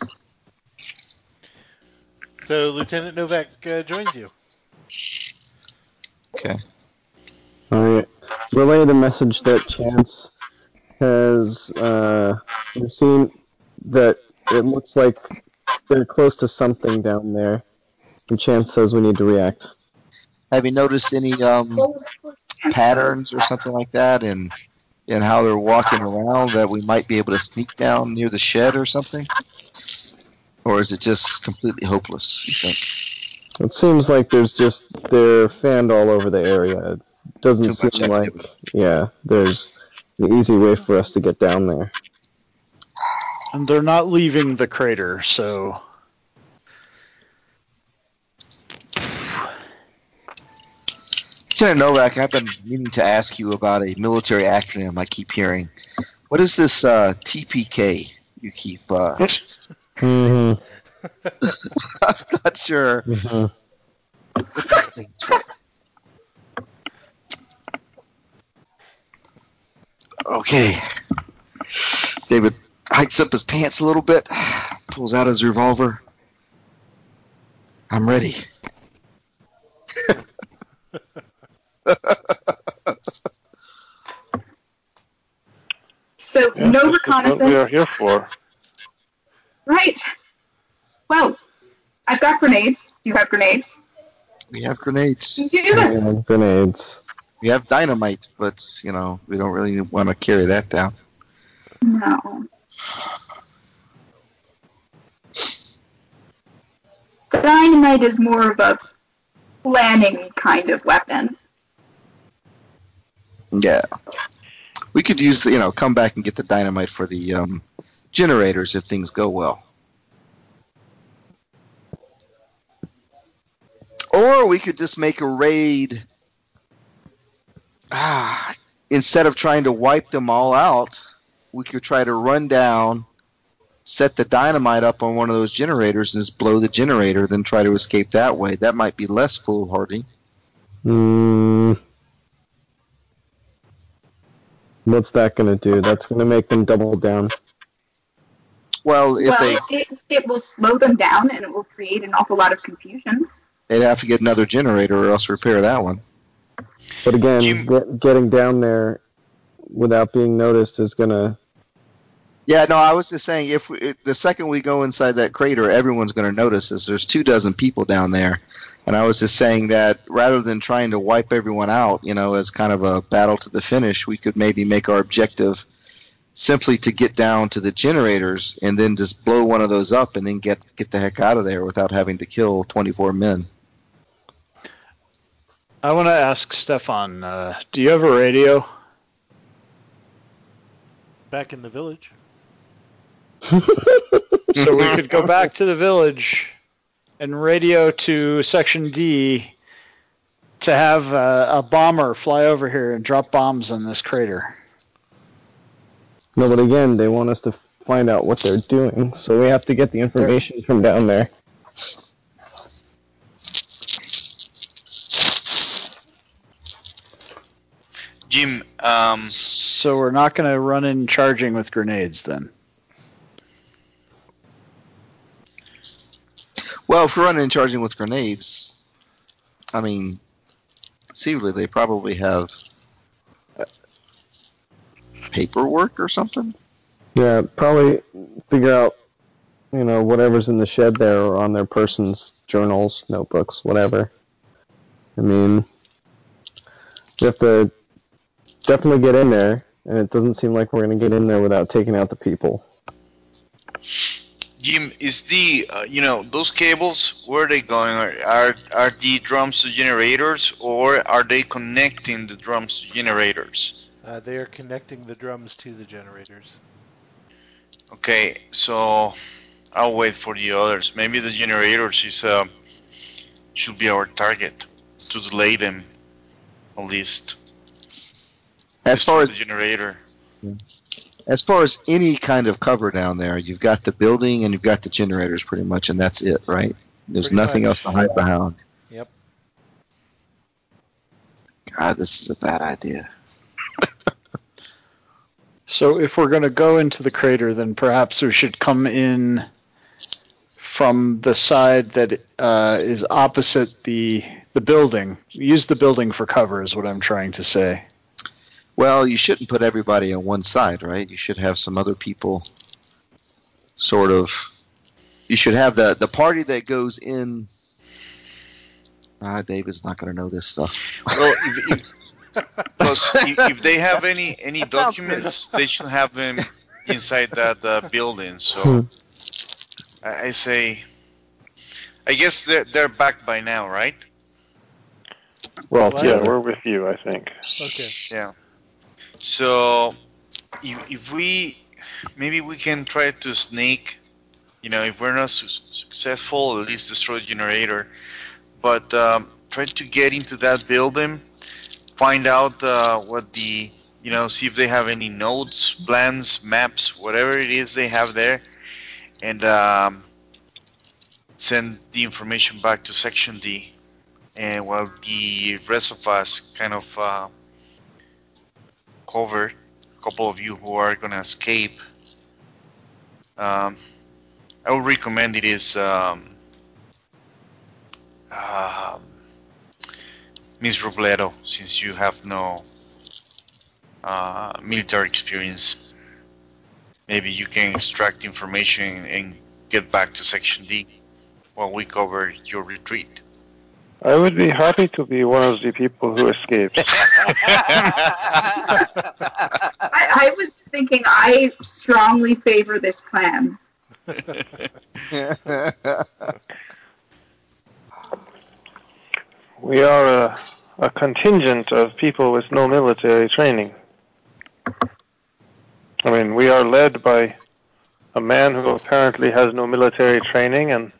So Lieutenant Novak uh, joins you. Okay. All right. Relay the message that Chance has uh, we've seen that it looks like they're close to something down there, and Chance says we need to react. Have you noticed any um, patterns or something like that in in how they're walking around that we might be able to sneak down near the shed or something? Or is it just completely hopeless, you think? It seems like there's just they're fanned all over the area. It doesn't Too seem much like activity. yeah, there's an easy way for us to get down there. And they're not leaving the crater, so... Lieutenant Novak, I've been meaning to ask you about a military acronym I keep hearing. What is this uh, T P K you keep... Uh... Mm-hmm. I'm not sure. Mm-hmm. What that stands for. Okay. David hikes up his pants a little bit, pulls out his revolver. I'm ready. So yeah, no this is what we are reconnaissance. here for. Right. Well, I've got grenades. You have grenades. We have grenades. You do this. Yeah, grenades. We have dynamite, but, you know, we don't really want to carry that down. No. Dynamite is more of a planning kind of weapon. Yeah. We could use, the, you know, come back and get the dynamite for the um, generators if things go well. Or we could just make a raid. Ah, instead of trying to wipe them all out, we could try to run down, set the dynamite up on one of those generators and just blow the generator, then try to escape that way. That might be less foolhardy. Mm, what's that going to do? That's going to make them double down. Well, if well, they, it, it will slow them down and it will create an awful lot of confusion. they'd have to get another generator or else repair that one. But again, Jim- get, getting down there without being noticed is going to... Yeah, no, I was just saying, if we, the second we go inside that crater, everyone's going to notice us. There's two dozen people down there, and I was just saying that rather than trying to wipe everyone out, you know, as kind of a battle to the finish, we could maybe make our objective simply to get down to the generators and then just blow one of those up and then get get the heck out of there without having to kill twenty-four men. I want to ask Stefan, uh, do you have a radio? Back in the village. So we could go back to the village and radio to Section D to have uh, a bomber fly over here and drop bombs on this crater. No, but again, they want us to find out what they're doing, so we have to get the information from down there. Jim, um, So we're not going to run in charging with grenades then. Well, if we're running and charging with grenades, I mean, conceivably they probably have uh, paperwork or something. Yeah, probably figure out, you know, whatever's in the shed there or on their persons, journals, notebooks, whatever. I mean, we have to definitely get in there, and it doesn't seem like we're going to get in there without taking out the people. Jim, is the uh, you know those cables? Where are they going? Are, are are the drums to generators, or are they connecting the drums to generators? Uh, they are connecting the drums to the generators. Okay, so I'll wait for the others. Maybe the generators is uh, should be our target to delay them, at least. As far as the generator. as far as any kind of cover down there, you've got the building and you've got the generators pretty much, and that's it, right? There's Pretty nothing much. else to hide behind. Yep. God, this is a bad idea. So if we're going to go into the crater, then perhaps we should come in from the side that uh, is opposite the the building. Use the building for cover is what I'm trying to say. Well, you shouldn't put everybody on one side, right? You should have some other people sort of... You should have the, the party that goes in... Ah, David's not going to know this stuff. Well, if, if, plus, if, if they have any any documents, they should have them inside that uh, building. So I, I say, I guess they're, they're back by now, right? Well, What? yeah, we're with you, I think. Okay. Yeah. So if, if we maybe we can try to sneak, you know, if we're not su- successful, at least destroy the generator. But um, try to get into that building, find out uh, what the, you know, see if they have any notes, plans, maps, whatever it is they have there, and um, send the information back to Section D. And while the rest of us kind of uh, cover, a couple of you who are going to escape, um, I would recommend it is um, uh, Miss Robledo, since you have no uh, military experience. Maybe you can extract information and get back to Section D while we cover your retreat. I would be happy to be one of the people who escapes. I, I was thinking I strongly favor this plan. We are a, a contingent of people with no military training. I mean, we are led by a man who apparently has no military training, and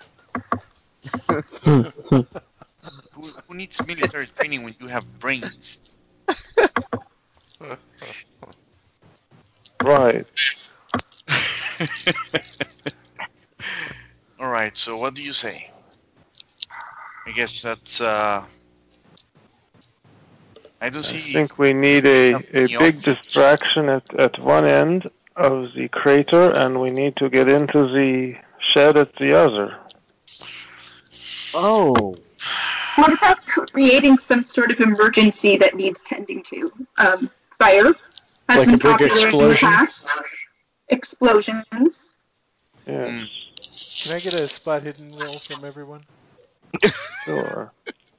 who, who needs military training when you have brains? right. All right. So what do you say? I guess that's. Uh, I don't I see. think we need a, a big distraction at, at one end of the crater, and we need to get into the shed at the other. Oh. What about creating some sort of emergency that needs tending to? Um, fire has Like been a big popular explosion? in the past. Explosions. Yes. Mm. Can I get a spot hidden roll from everyone? Sure.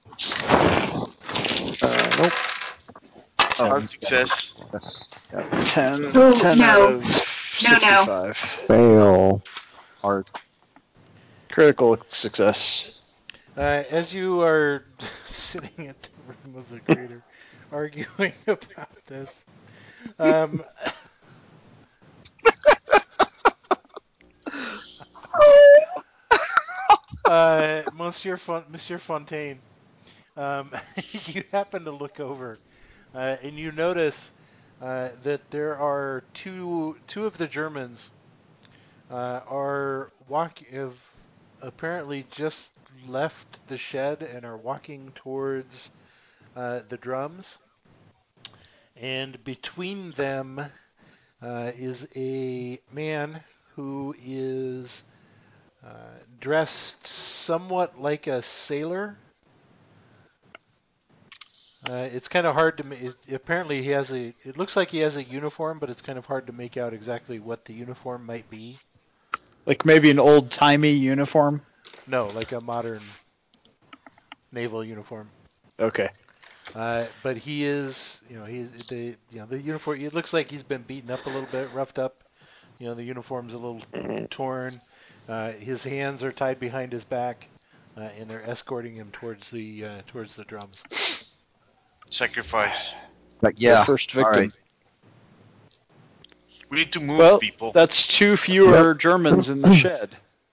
Uh, nope. Oh, Hard success. ten, Oh, ten no. out of No, no. sixty-five. Fail. hard. Critical success. Uh, as you are sitting at the rim of the crater, arguing about this, um, uh, Monsieur Fon- Monsieur Fontaine, um, you happen to look over, uh, and you notice uh, that there are two two of the Germans uh, are walk have apparently just left the shed and are walking towards uh, the drums. And between them uh, is a man who is uh, dressed somewhat like a sailor. Uh, it's kind of hard to. ma- It, apparently, he has a. It looks like he has a uniform, but it's kind of hard to make out exactly what the uniform might be. Like maybe an old-timey uniform? No, like a modern naval uniform. Okay. Uh, but he is, you know, he's the, you know, the uniform. It looks like he's been beaten up a little bit, roughed up. You know, the uniform's a little torn. Uh, his hands are tied behind his back, uh, and they're escorting him towards the uh, towards the drums. Sacrifice. But Their yeah. first All victim. right. We need to move Well, people. that's two fewer Germans in the shed.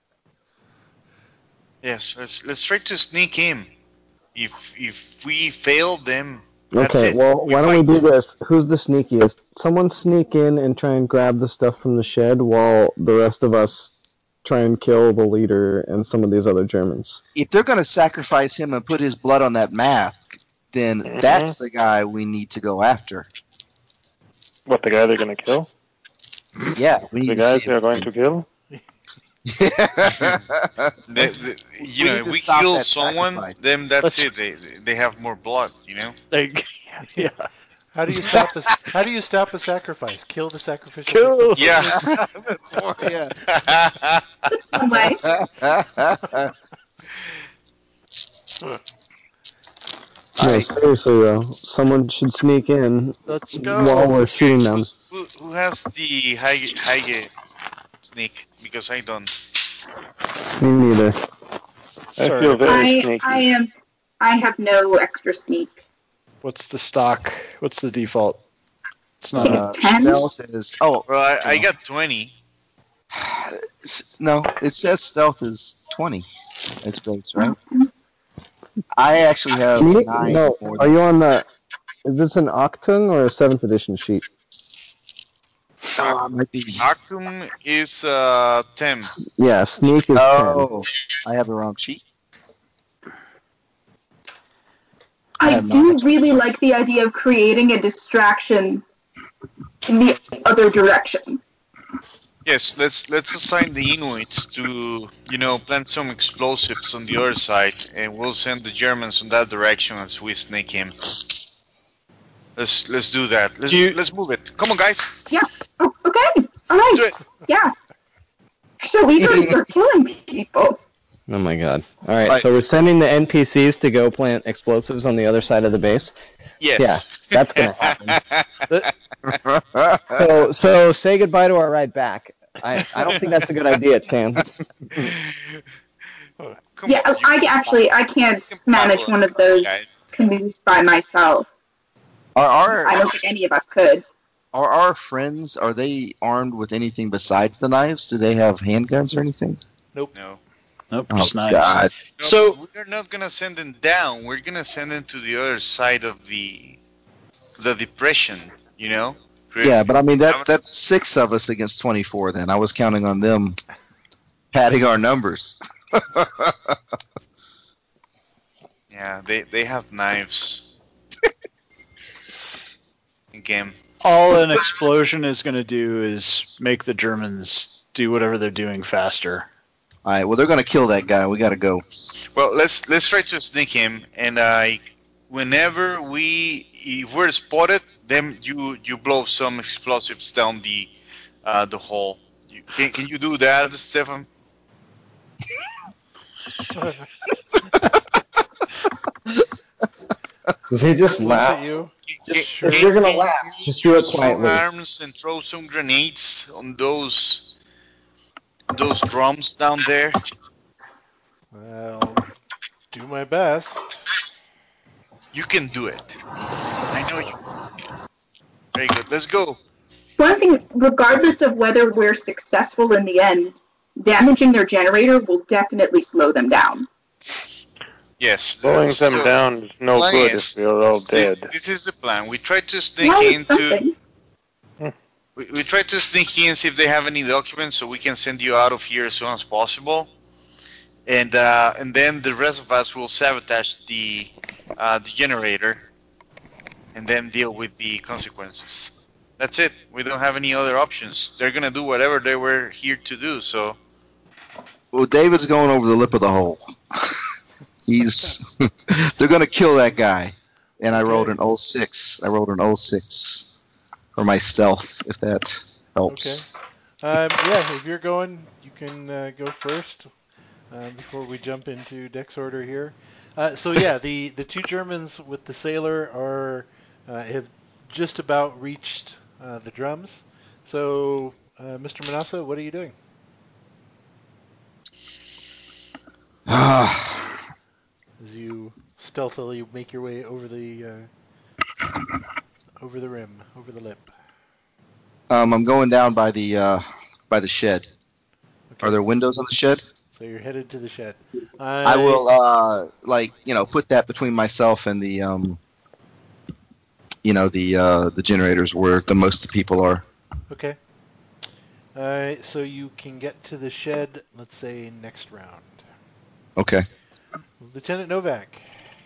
Yes. Let's let's try to sneak in. If if we fail them, that's Okay, it. well, We why don't we fight. do this? Who's the sneakiest? Someone sneak in and try and grab the stuff from the shed while the rest of us try and kill the leader and some of these other Germans. If they're going to sacrifice him and put his blood on that mask, then Mhm. that's the guy we need to go after. What, the guy they're going to kill? Yeah, we The need to guys see they're if going to kill? The, the, you We know, need if to we stop kill that someone, sacrifice. then that's Let's- it. They they have more blood. You know. Like, yeah. How do you stop a How do you stop a sacrifice? Kill the sacrificial. Kill. Yeah. yeah. That's one way. All No, right. seriously though, someone should sneak in Let's while go. we're shooting them. Who's, who, who has the high high sneak? Because I don't. Me neither. I Sorry. feel very I sneaky. I am I have no extra sneak. What's the stock? What's the default? It's I not think a... it's ten. Stealth is. Oh, Well, I, I got twenty. no, it says stealth is twenty as base, right? I actually have Sneak? nine No, more are than you on the? Is this an Octung or a seventh edition sheet? Oh, it might be. Actum is uh, ten. Yeah, sneak is Oh, I have the wrong sheet. I I have do nine. really like the idea of creating a distraction in the other direction. Yes, let's let's assign the Inuits to you know plant some explosives on the other side, and we'll send the Germans in that direction as we sneak in. Let's let's do that. Let's Do you- let's move it. Come on, guys. Yeah. Oh, okay. All Let's do right. it. Yeah. So we gotta start killing people. Oh my god. Alright, Right. so we're sending the N P Cs to go plant explosives on the other side of the base. Yes. Yeah, that's gonna happen. So so say goodbye to our ride back. I, I don't think that's a good idea, Chance. Come Yeah. on, you I can actually I paddle. can't You can manage paddle one of on, those guys. canoes by myself. Are our I don't think any of us could. are our friends? Are they armed with anything besides the knives? Do they have handguns or anything? Nope. No. Nope, Oh just knives. God! No, So- but we're not gonna send them down. We're gonna send them to the other side of the the depression. You know. Yeah, but I mean that that's six of us against twenty-four. Then I was counting on them padding our numbers. Yeah, they they have knives. Again. All an explosion is going to do is make the Germans do whatever they're doing faster. All right. Well, they're going to kill that guy. We got to go. Well, let's let's try to sneak him, and uh, whenever we if we're spotted, then you you blow some explosives down the uh, the hole. You, can can you do that, Stefan? Does he just Looks laugh? at you. Can, Sure. If you're gonna can laugh, you just do it use strong quietly. arms and throw some grenades on those those drums down there? I'll do my best. You can do it. I know you. Very good. Let's go. One thing, regardless of whether we're successful in the end, damaging their generator will definitely slow them down. Yes. Slowing them so, down is no plan good is- if we're all This, dead. this is the plan. We try to sneak Well, it's into. something. We, we try to sneak in, see if they have any documents, so we can send you out of here as soon as possible. And uh, and then the rest of us will sabotage the uh, the generator, and then deal with the consequences. That's it. We don't have any other options. They're gonna do whatever they were here to do. So Well, David's going over the lip of the hole. He's. They're going to kill that guy. And I rolled Okay. an oh six. I rolled an oh six for my stealth, if that helps. Okay. Um, yeah, if you're going, you can uh, go first uh, before we jump into Dex order here. Uh, so yeah, the, the two Germans with the sailor are uh, have just about reached uh, the drums. So, uh, Mister Manassa, what are you doing? Ah, As you stealthily make your way over the uh, over the rim, over the lip. um, I'm going down by the uh, by the shed. Okay. Are there windows on the shed? So you're headed to the shed. I will, uh, like, you know, put that between myself and the, um, you know, the uh, the generators where the most of the people are. Okay. Uh, so you can get to the shed, let's say, next round. Okay. Lieutenant Novak.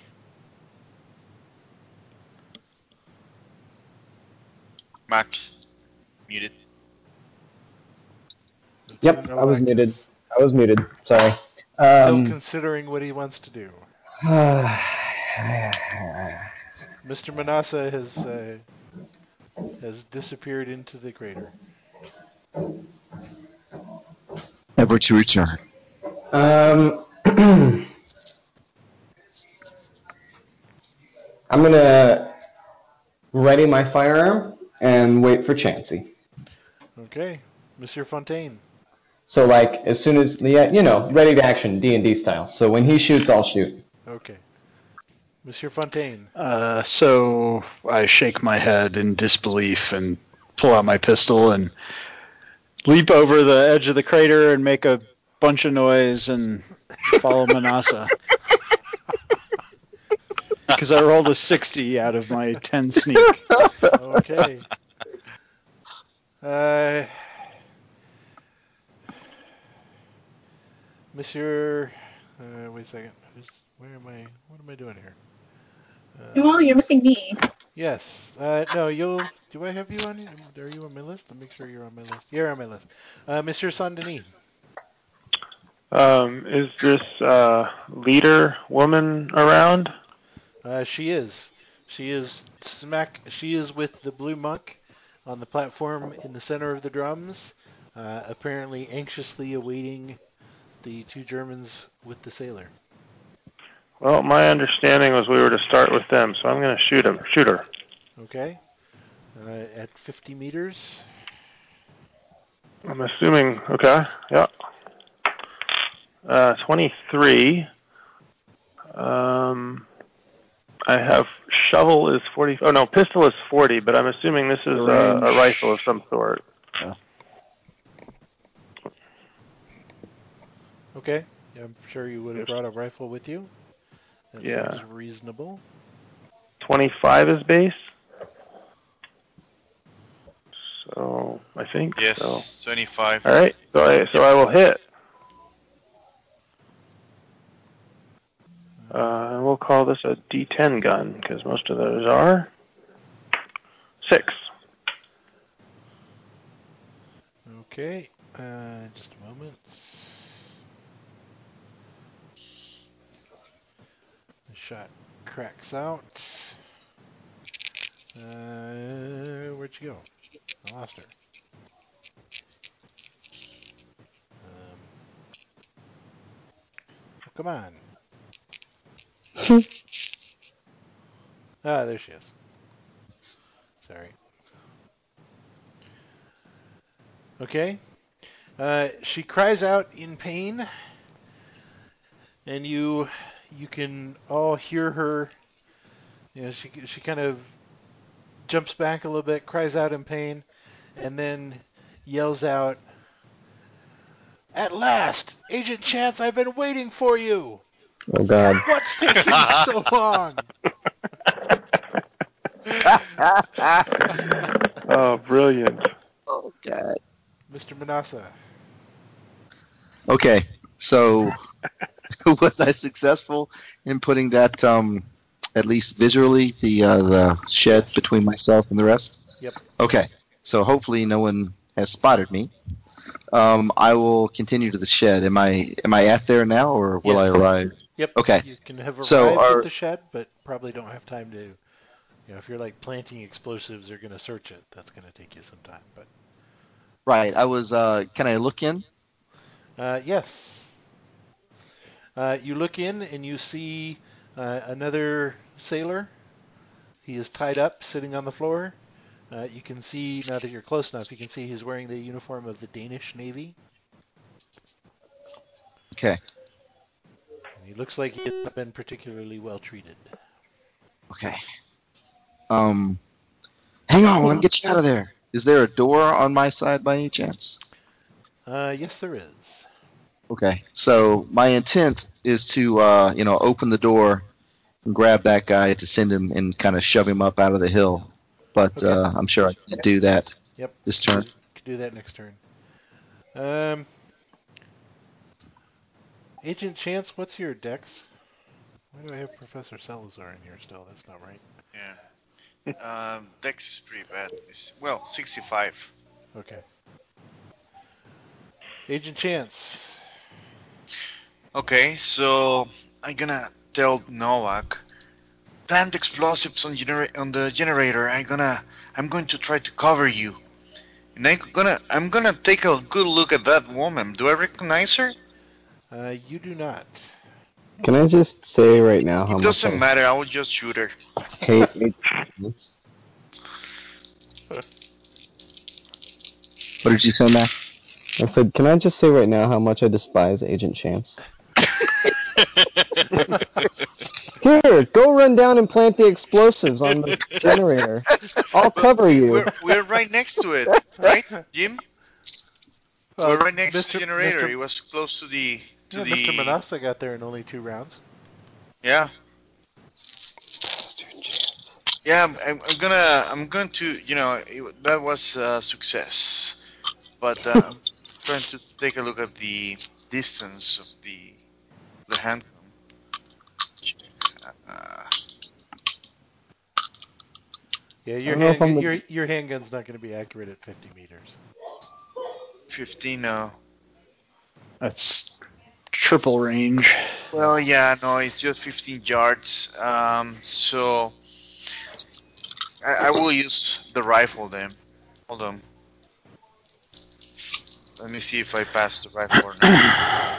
Max, muted. Yep, Lieutenant I was Novak muted. is I was muted. Sorry. still Um, considering what he wants to do. Mister Manassa has uh, has disappeared into the crater. Never to return. um, I'm gonna ready my firearm and wait for Chansey. Okay, Monsieur Fontaine. So like as soon as the you know ready to action D and D style. So when he shoots, I'll shoot. Okay, Monsieur Fontaine. Uh, so I shake my head in disbelief and pull out my pistol and leap over the edge of the crater and make a bunch of noise and follow Manassa. Because I rolled a sixty out of my ten sneak. Okay. Uh, Monsieur. Uh, wait a second. Just, where am I? What am I doing here? Uh, Well, you're missing me. Yes. Uh, no, you'll. Do I have you on? Are you on my list? To make sure you're on my list. You're on my list. Uh, Monsieur Saint-Denis. Um, is this uh, leader woman around? Uh, she is. She is smack. She is with the blue monk on the platform in the center of the drums, uh, apparently anxiously awaiting the two Germans with the sailor. Well, my understanding was we were to start with them, so I'm going to shoot him. Shoot her. Okay. Uh, at fifty meters. I'm assuming. Okay. Yeah. Uh, twenty-three. Um, I have shovel is forty. Oh no, pistol is forty. But I'm assuming this is a, a rifle of some sort. Yeah. Okay. Yeah, I'm sure you would have Yes. brought a rifle with you. That Yeah. seems reasonable. twenty-five is base. So I think Yes, so. twenty-five. All right. So I so I will hit. Uh, we'll call this a D ten gun because most of those are six. Okay, uh, just a moment. The shot cracks out. Uh, where'd she go? I lost her. Um, oh, come on. Ah, there she is. Sorry. Okay. Uh, she cries out in pain, and you you can all hear her. You know, she she kind of jumps back a little bit, cries out in pain, and then yells out, "At last, Agent Chance, I've been waiting for you. Oh God. What's taking so long?" Oh, brilliant. Oh, God. Mister Manassa. Okay, so was I successful in putting that, um, at least visually, the uh, the shed Yes. between myself and the rest? Yep. Okay, so hopefully no one has spotted me. Um, I will continue to the shed. Am I am I at there now, or will I Yes. arrive? Yep. Okay. You can have So arrived at our the shed, but probably don't have time to. You know, if you're like planting explosives, they're going to search it. That's going to take you some time. But right, I was. Uh, can I look in? uh, yes, uh, you look in and you see uh, another sailor. He is tied up, sitting on the floor. Uh, you can see, now that you're close enough, you can see he's wearing the uniform of the Danish Navy. Okay. And he looks like he has not been particularly well treated. Okay. Um, hang on, let me get you out of there. Is there a door on my side by any chance? Uh, yes, there is. Okay. So my intent is to, uh, you know, open the door and grab that guy to send him and kind of shove him up out of the hill. But Okay. uh, I'm sure I can do that Yep. this turn. You can do that next turn. Um, Agent Chance, what's your dex? Why do I have Professor Salazar in here still? That's not right. Yeah. Um, Dex is pretty bad. It's, well, sixty-five. Okay. Agent Chance. Okay, so I'm gonna tell Novak, plant explosives on genera- on the generator. I'm gonna I'm going to try to cover you, and I'm gonna I'm gonna take a good look at that woman. Do I recognize her? Uh, you do not. Can I just say right now how It much doesn't I matter. I will just shoot her. hate Agent Chance? What did you say, Mac? I said, can I just say right now how much I despise Agent Chance? Here, go run down and plant the explosives on the generator. I'll But cover we, you. we're we're right next to it, right, Jim? Well, We're right next Mister to the generator. Mister It was close to the to Yeah, Mister the Manassa got there in only two rounds. yeah. Bastard Chance. Yeah, I'm, I'm I'm gonna, I'm going to, you know, it, that was a success, but uh, trying to take a look at the distance of the the handgun. Uh, Yeah, I your don't know if I'm hand the... your your handgun's not going to be accurate at fifty meters. fifteen now. That's triple range. Well, yeah, no, it's just fifteen yards. Um, so I, I will use the rifle then. Hold on. Let me see if I pass the rifle or not.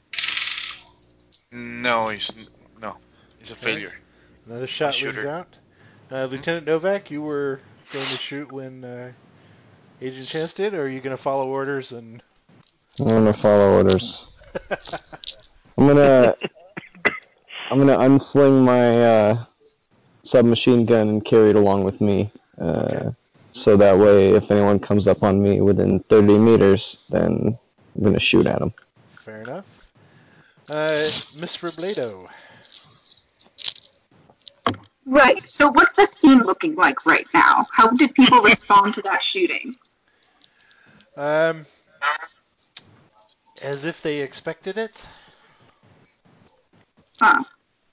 No, it's no, it's a Okay. failure. Another I shot shoot rings her. out. Uh, Lieutenant Novak, you were going to shoot when uh, Agent Chance did, or are you going to follow orders and? I'm gonna follow orders. I'm gonna... I'm gonna unsling my uh, submachine gun and carry it along with me. Uh, Okay. So that way, if anyone comes up on me within thirty meters, then I'm gonna shoot at them. Fair enough. Uh, Miss Robledo. Right. So what's the scene looking like right now? How did people respond to that shooting? Um, as if they expected it. Huh.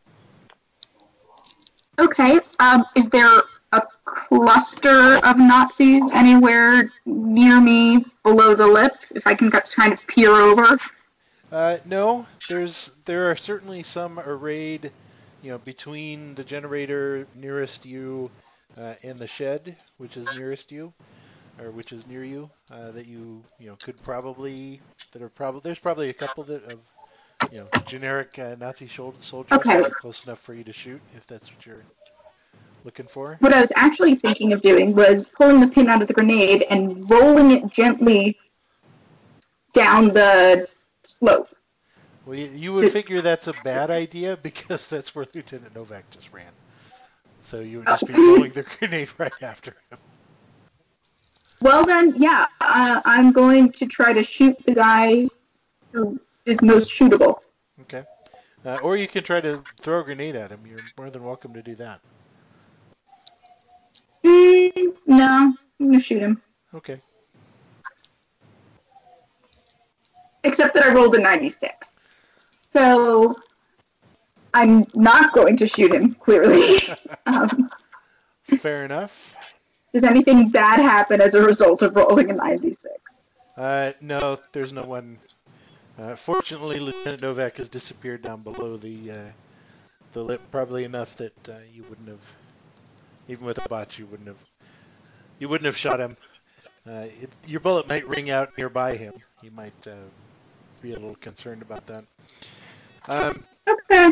Okay. Um, is there a cluster of Nazis anywhere near me below the lip? If I can kind of peer over. Uh, no, there's there are certainly some arrayed, you know, between the generator nearest you uh, and the shed, which is nearest you, or which is near you, uh, that you you know could probably that are probably there's probably a couple that of you know generic uh, Nazi shol- soldiers Okay. that are close enough for you to shoot if that's what you're looking for. What I was actually thinking of doing was pulling the pin out of the grenade and rolling it gently down the slope. Well, you, you would figure that's a bad idea because that's where Lieutenant Novak just ran. So you would just be rolling the grenade right after him. Well then, yeah, uh, I'm going to try to shoot the guy who is most shootable. Okay. Uh, or you can try to throw a grenade at him. You're more than welcome to do that. Mm, no, I'm going to shoot him. Okay. Except that I rolled a ninety-six. So I'm not going to shoot him, clearly. um, Fair enough. Does anything bad happen as a result of rolling a ninety-six? Uh, no, there's no one. Uh, fortunately, Lieutenant Novak has disappeared down below the uh, the lip, probably enough that uh, you wouldn't have, even with a bot, you wouldn't have, you wouldn't have shot him. Uh, it, your bullet might ring out nearby him. You might uh, be a little concerned about that. Um, Okay.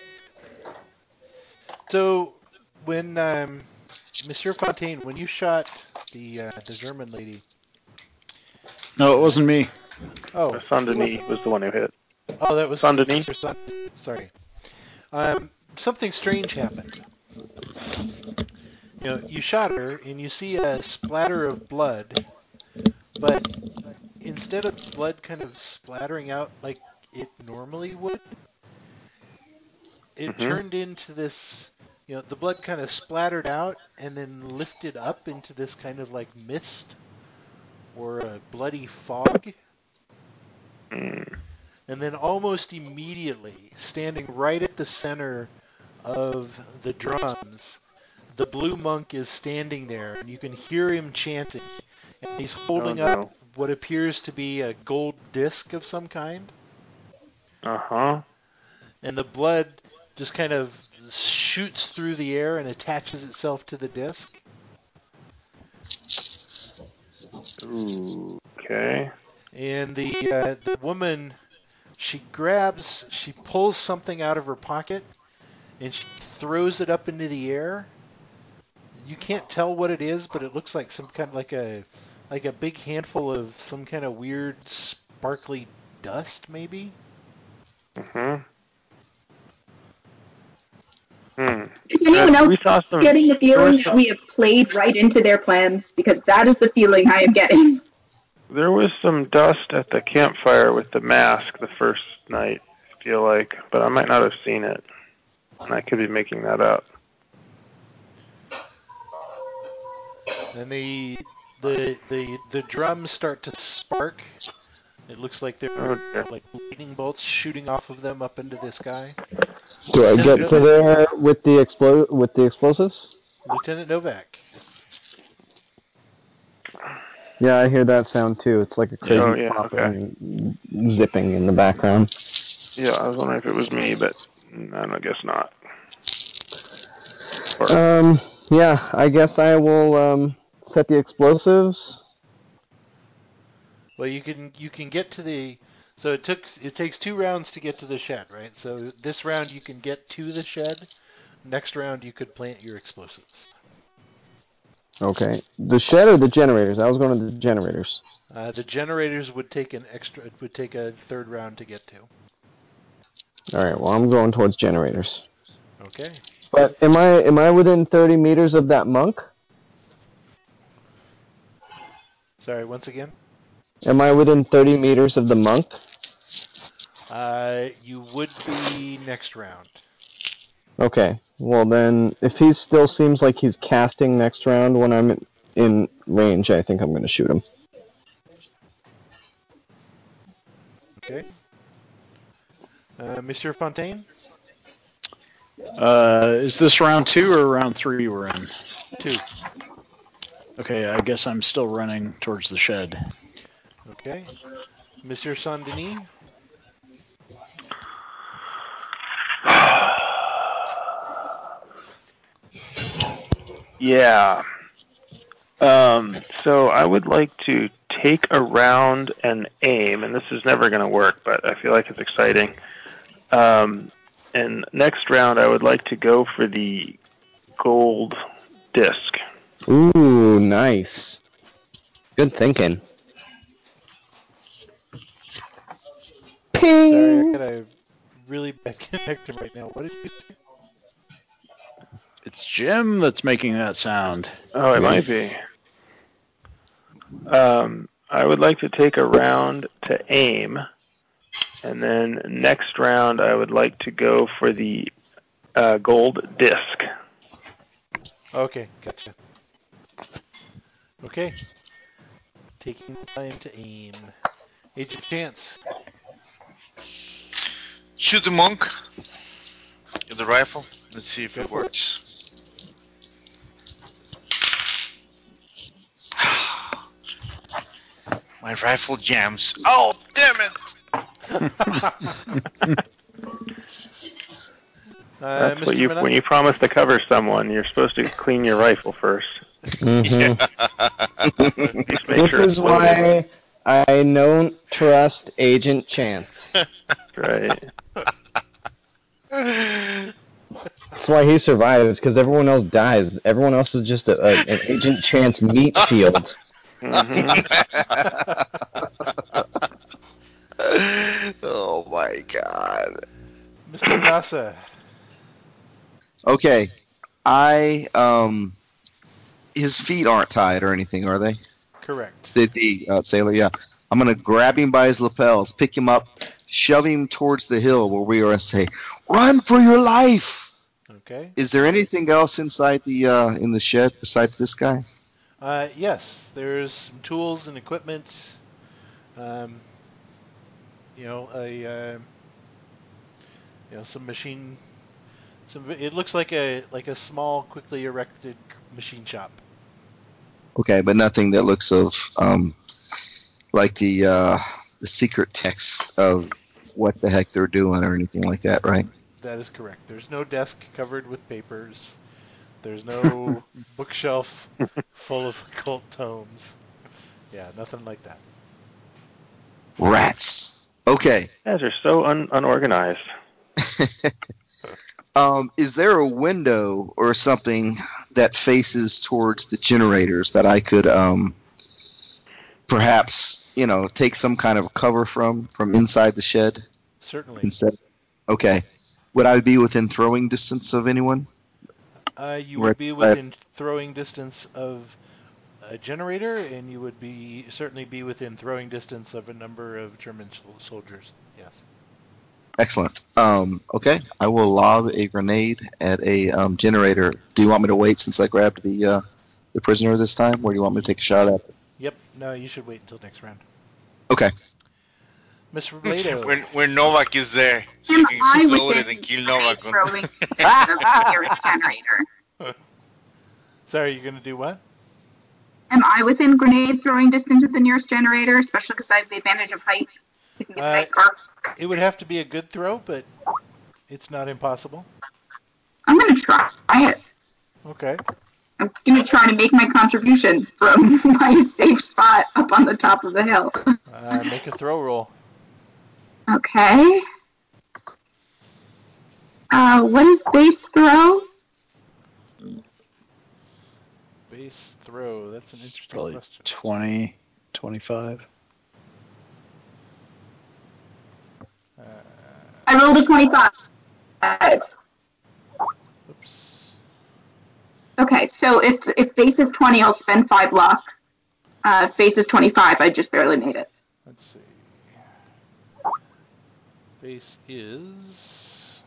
So when um, Monsieur Fontaine, when you shot the uh, the German lady, No, it uh, wasn't me. oh, Saint Denis was the one who hit. oh, that was Saint Denis. Mister Son. Sorry, um, something strange happened. You know, you shot her and you see a splatter of blood, but instead of blood kind of splattering out like it normally would, it Mm-hmm. turned into this. You know, the blood kind of splattered out and then lifted up into this kind of like mist or a bloody fog. Mm. And then almost immediately, standing right at the center of the drums, the blue monk is standing there, and you can hear him chanting. And he's holding Oh, no. up what appears to be a gold disc of some kind. Uh-huh. And the blood just kind of shoots through the air and attaches itself to the disc. Ooh, okay. And the uh, the woman, she grabs, she pulls something out of her pocket, and she throws it up into the air. You can't tell what it is, but it looks like some kind of like a like a big handful of some kind of weird sparkly dust, maybe. Mm-hmm. Hmm. Is anyone Uh, else we saw some. getting the there feeling was that we have played right into their plans? Because that is the feeling I am getting. There was some dust at the campfire with the mask the first night, I feel like, but I might not have seen it. And I could be making that up. And the the the the drums start to spark. It looks like there Oh, are dear. like lightning bolts shooting off of them up into the sky. Do I Lieutenant get to Novak. there with the explo- with the explosives? Lieutenant Novak. Yeah, I hear that sound too. It's like a crazy Oh, yeah, popping okay. and zipping in the background. Yeah, I was wondering if it was me, but I guess not. Or, Um, yeah, I guess I will um, set the explosives. Well, you can you can get to the so it took it takes two rounds to get to the shed, right? So this round you can get to the shed. Next round you could plant your explosives. Okay. The shed or the generators? I was going to the generators. Uh, the generators would take an extra would take a third round to get to. All right. Well, I'm going towards generators. Okay. But am I am I within thirty meters of that monk? Sorry, once again. Am I within thirty meters of the monk? Uh, you would be next round. Okay. Well, then, if he still seems like he's casting next round when I'm in range, I think I'm going to shoot him. Okay. Uh, Monsieur Fontaine? Uh, is this round two or round three we're in? Two. Okay, I guess I'm still running towards the shed. Okay. Monsieur Saint-Denis? Yeah. Um, so I would like to take a round and aim, and this is never going to work, but I feel like it's exciting. Um, and next round, I would like to go for the gold disc. Ooh, nice. Good thinking. Ping! Sorry, I got a really bad connection right now. What did you say? It's Jim that's making that sound. Oh, it might be. Um, I would like to take a round to aim, and then next round, I would like to go for the uh, gold disc. Okay, gotcha. Okay. Taking the time to aim. Agent Chance. Shoot the monk with the rifle. Let's see if Go it for it. works. My rifle jams. Oh, damn it! Uh, That's Mister what you Minot? when you promise to cover someone, you're supposed to clean your rifle first. Mm-hmm. At least make This sure it's is loaded. why I don't trust Agent Chance. Right. That's why he survives, because everyone else dies. Everyone else is just a, a, an Agent Chance meat shield. Mm-hmm. Oh my god. Mister Nasa. Okay, I um, his feet aren't tied or anything, are they? Correct. The, the uh, sailor, yeah. I'm gonna grab him by his lapels, pick him up, shove him towards the hill where we are, and say, "Run for your life!" Okay. Is there anything else inside the uh, in the shed besides this guy? Uh, yes, there's some tools and equipment. Um, you know, a uh, you know some machine. Some. It looks like a like a small, quickly erected machine shop. Okay, but nothing that looks of um, like the uh, the secret text of what the heck they're doing or anything like that, right? That is correct. There's no desk covered with papers. There's no bookshelf full of occult tomes. Yeah, nothing like that. Rats. Okay. You guys are so un- unorganized. um, is there a window or something that faces towards the generators that I could um, perhaps, you know, take some kind of cover from from inside the shed? Certainly. Instead. Okay. Would I be within throwing distance of anyone? Uh, you Right. would be within throwing distance of a generator, and you would be certainly be within throwing distance of a number of German soldiers. Yes. Excellent. Um, okay, I will lob a grenade at a um, generator. Do you want me to wait since I grabbed the uh, the prisoner this time, or do you want me to take a shot at it? Yep. No, you should wait until next round. Okay. Mister Blado. when when Novak is there, so you Am can I explode it within and kill Novak. throwing distance of the nearest generator? Sorry, you're going to do what? Am I within grenade throwing distance of the nearest generator, especially because I have the advantage of height? Taking a Uh, nice arc. It would have to be a good throw, but it's not impossible. I'm going to try it. Okay. I'm going to try to make my contribution from my safe spot up on the top of the hill. Uh, make a throw roll. Okay. Uh, what is base throw? Base throw. That's an interesting Probably question. twenty, twenty-five. Uh, I rolled a twenty-five. oops. Okay, so if if base is twenty, I'll spend five luck. Uh, if base is twenty-five, I just barely made it. Let's see. Base is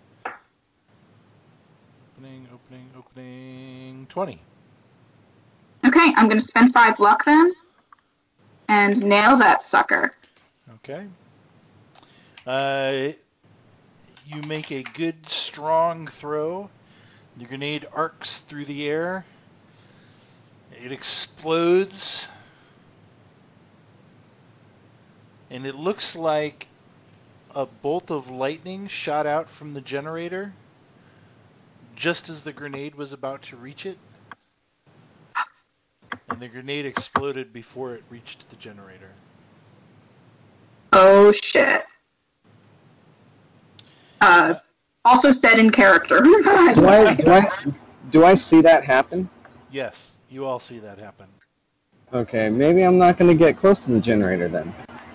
opening, opening, opening. twenty. Okay, I'm going to spend five luck then, and nail that sucker. Okay. Uh, you make a good, strong throw. The grenade arcs through the air. It explodes. And it looks like a bolt of lightning shot out from the generator just as the grenade was about to reach it. And the grenade exploded before it reached the generator. Oh, shit. Uh, also said in character. Do I, do I, do I see that happen? Yes, you all see that happen. Okay, maybe I'm not going to get close to the generator then.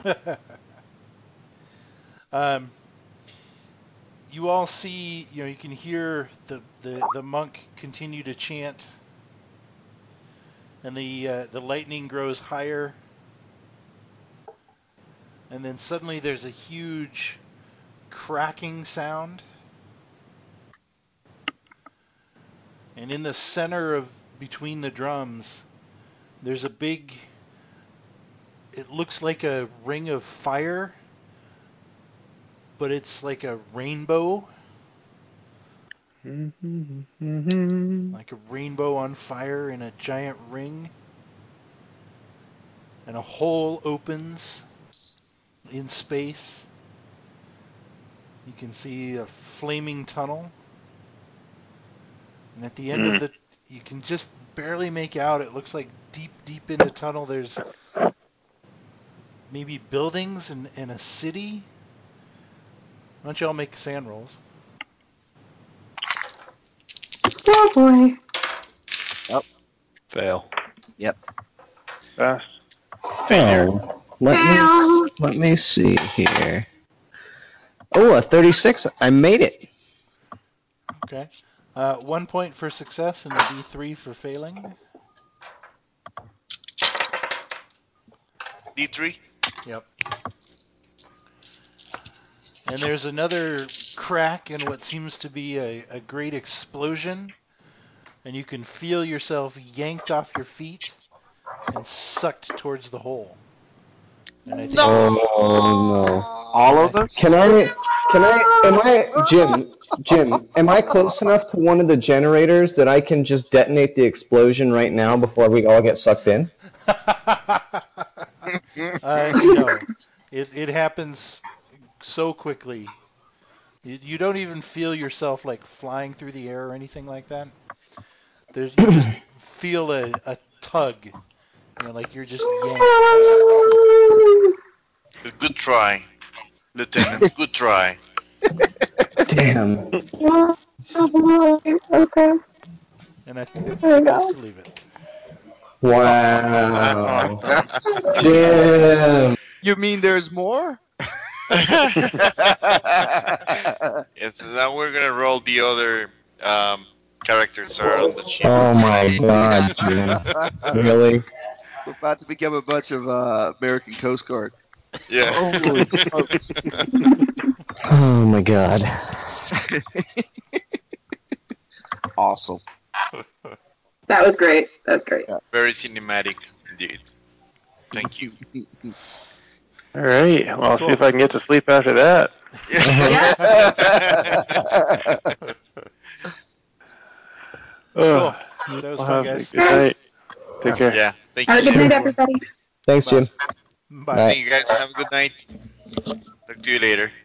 um, you all see, you know, you can hear the, the, the monk continue to chant, and the uh, the lightning grows higher, and then suddenly there's a huge cracking sound, and in the center of between the drums, there's a big, it looks like a ring of fire, but it's like a rainbow. Like a rainbow on fire in a giant ring. And a hole opens in space. You can see a flaming tunnel. And at the end Mm. of the, you can just barely make out, it looks like deep, deep in the tunnel there's maybe buildings and, and a city. Why don't y'all make sand rolls? Oh, boy. Fail. Yep. Fast. Oh, let Fail. me let me see here. Oh, a thirty-six. I made it. Okay. Uh, one point for success and a D three for failing. D three. Yep. And there's another crack and what seems to be a, a great explosion. And you can feel yourself yanked off your feet and sucked towards the hole. And I think Oh no! All of them? Can I? Can I? Am I Jim? Jim, am I close enough to one of the generators that I can just detonate the explosion right now before we all get sucked in? uh, no, it it happens so quickly. You, you don't even feel yourself like flying through the air or anything like that. There's you just feel a, a tug, you know, like you're just yanked. Good try, Lieutenant. Good try. Damn. Okay. And I think that's There the we place go. to leave it. Wow. Jim. You mean there's more? Yes, now we're gonna roll the other um, characters that are on the ship. Oh my God, Jim. Really? We're about to become a bunch of uh, American Coast Guard. Yeah. Holy smoke. Oh my God. Awesome. That was great. That was great. Very cinematic indeed. Thank you. All right. Well, I'll Cool. see if I can get to sleep after that. Yes. Ugh. Cool. That was Well, fun, have a guys. good night. Take care. Yeah. Thank Have a you. good night, everyone. everybody. Thanks, Jim. Bye. Bye. Thank you guys. Have a good night. Talk to you later.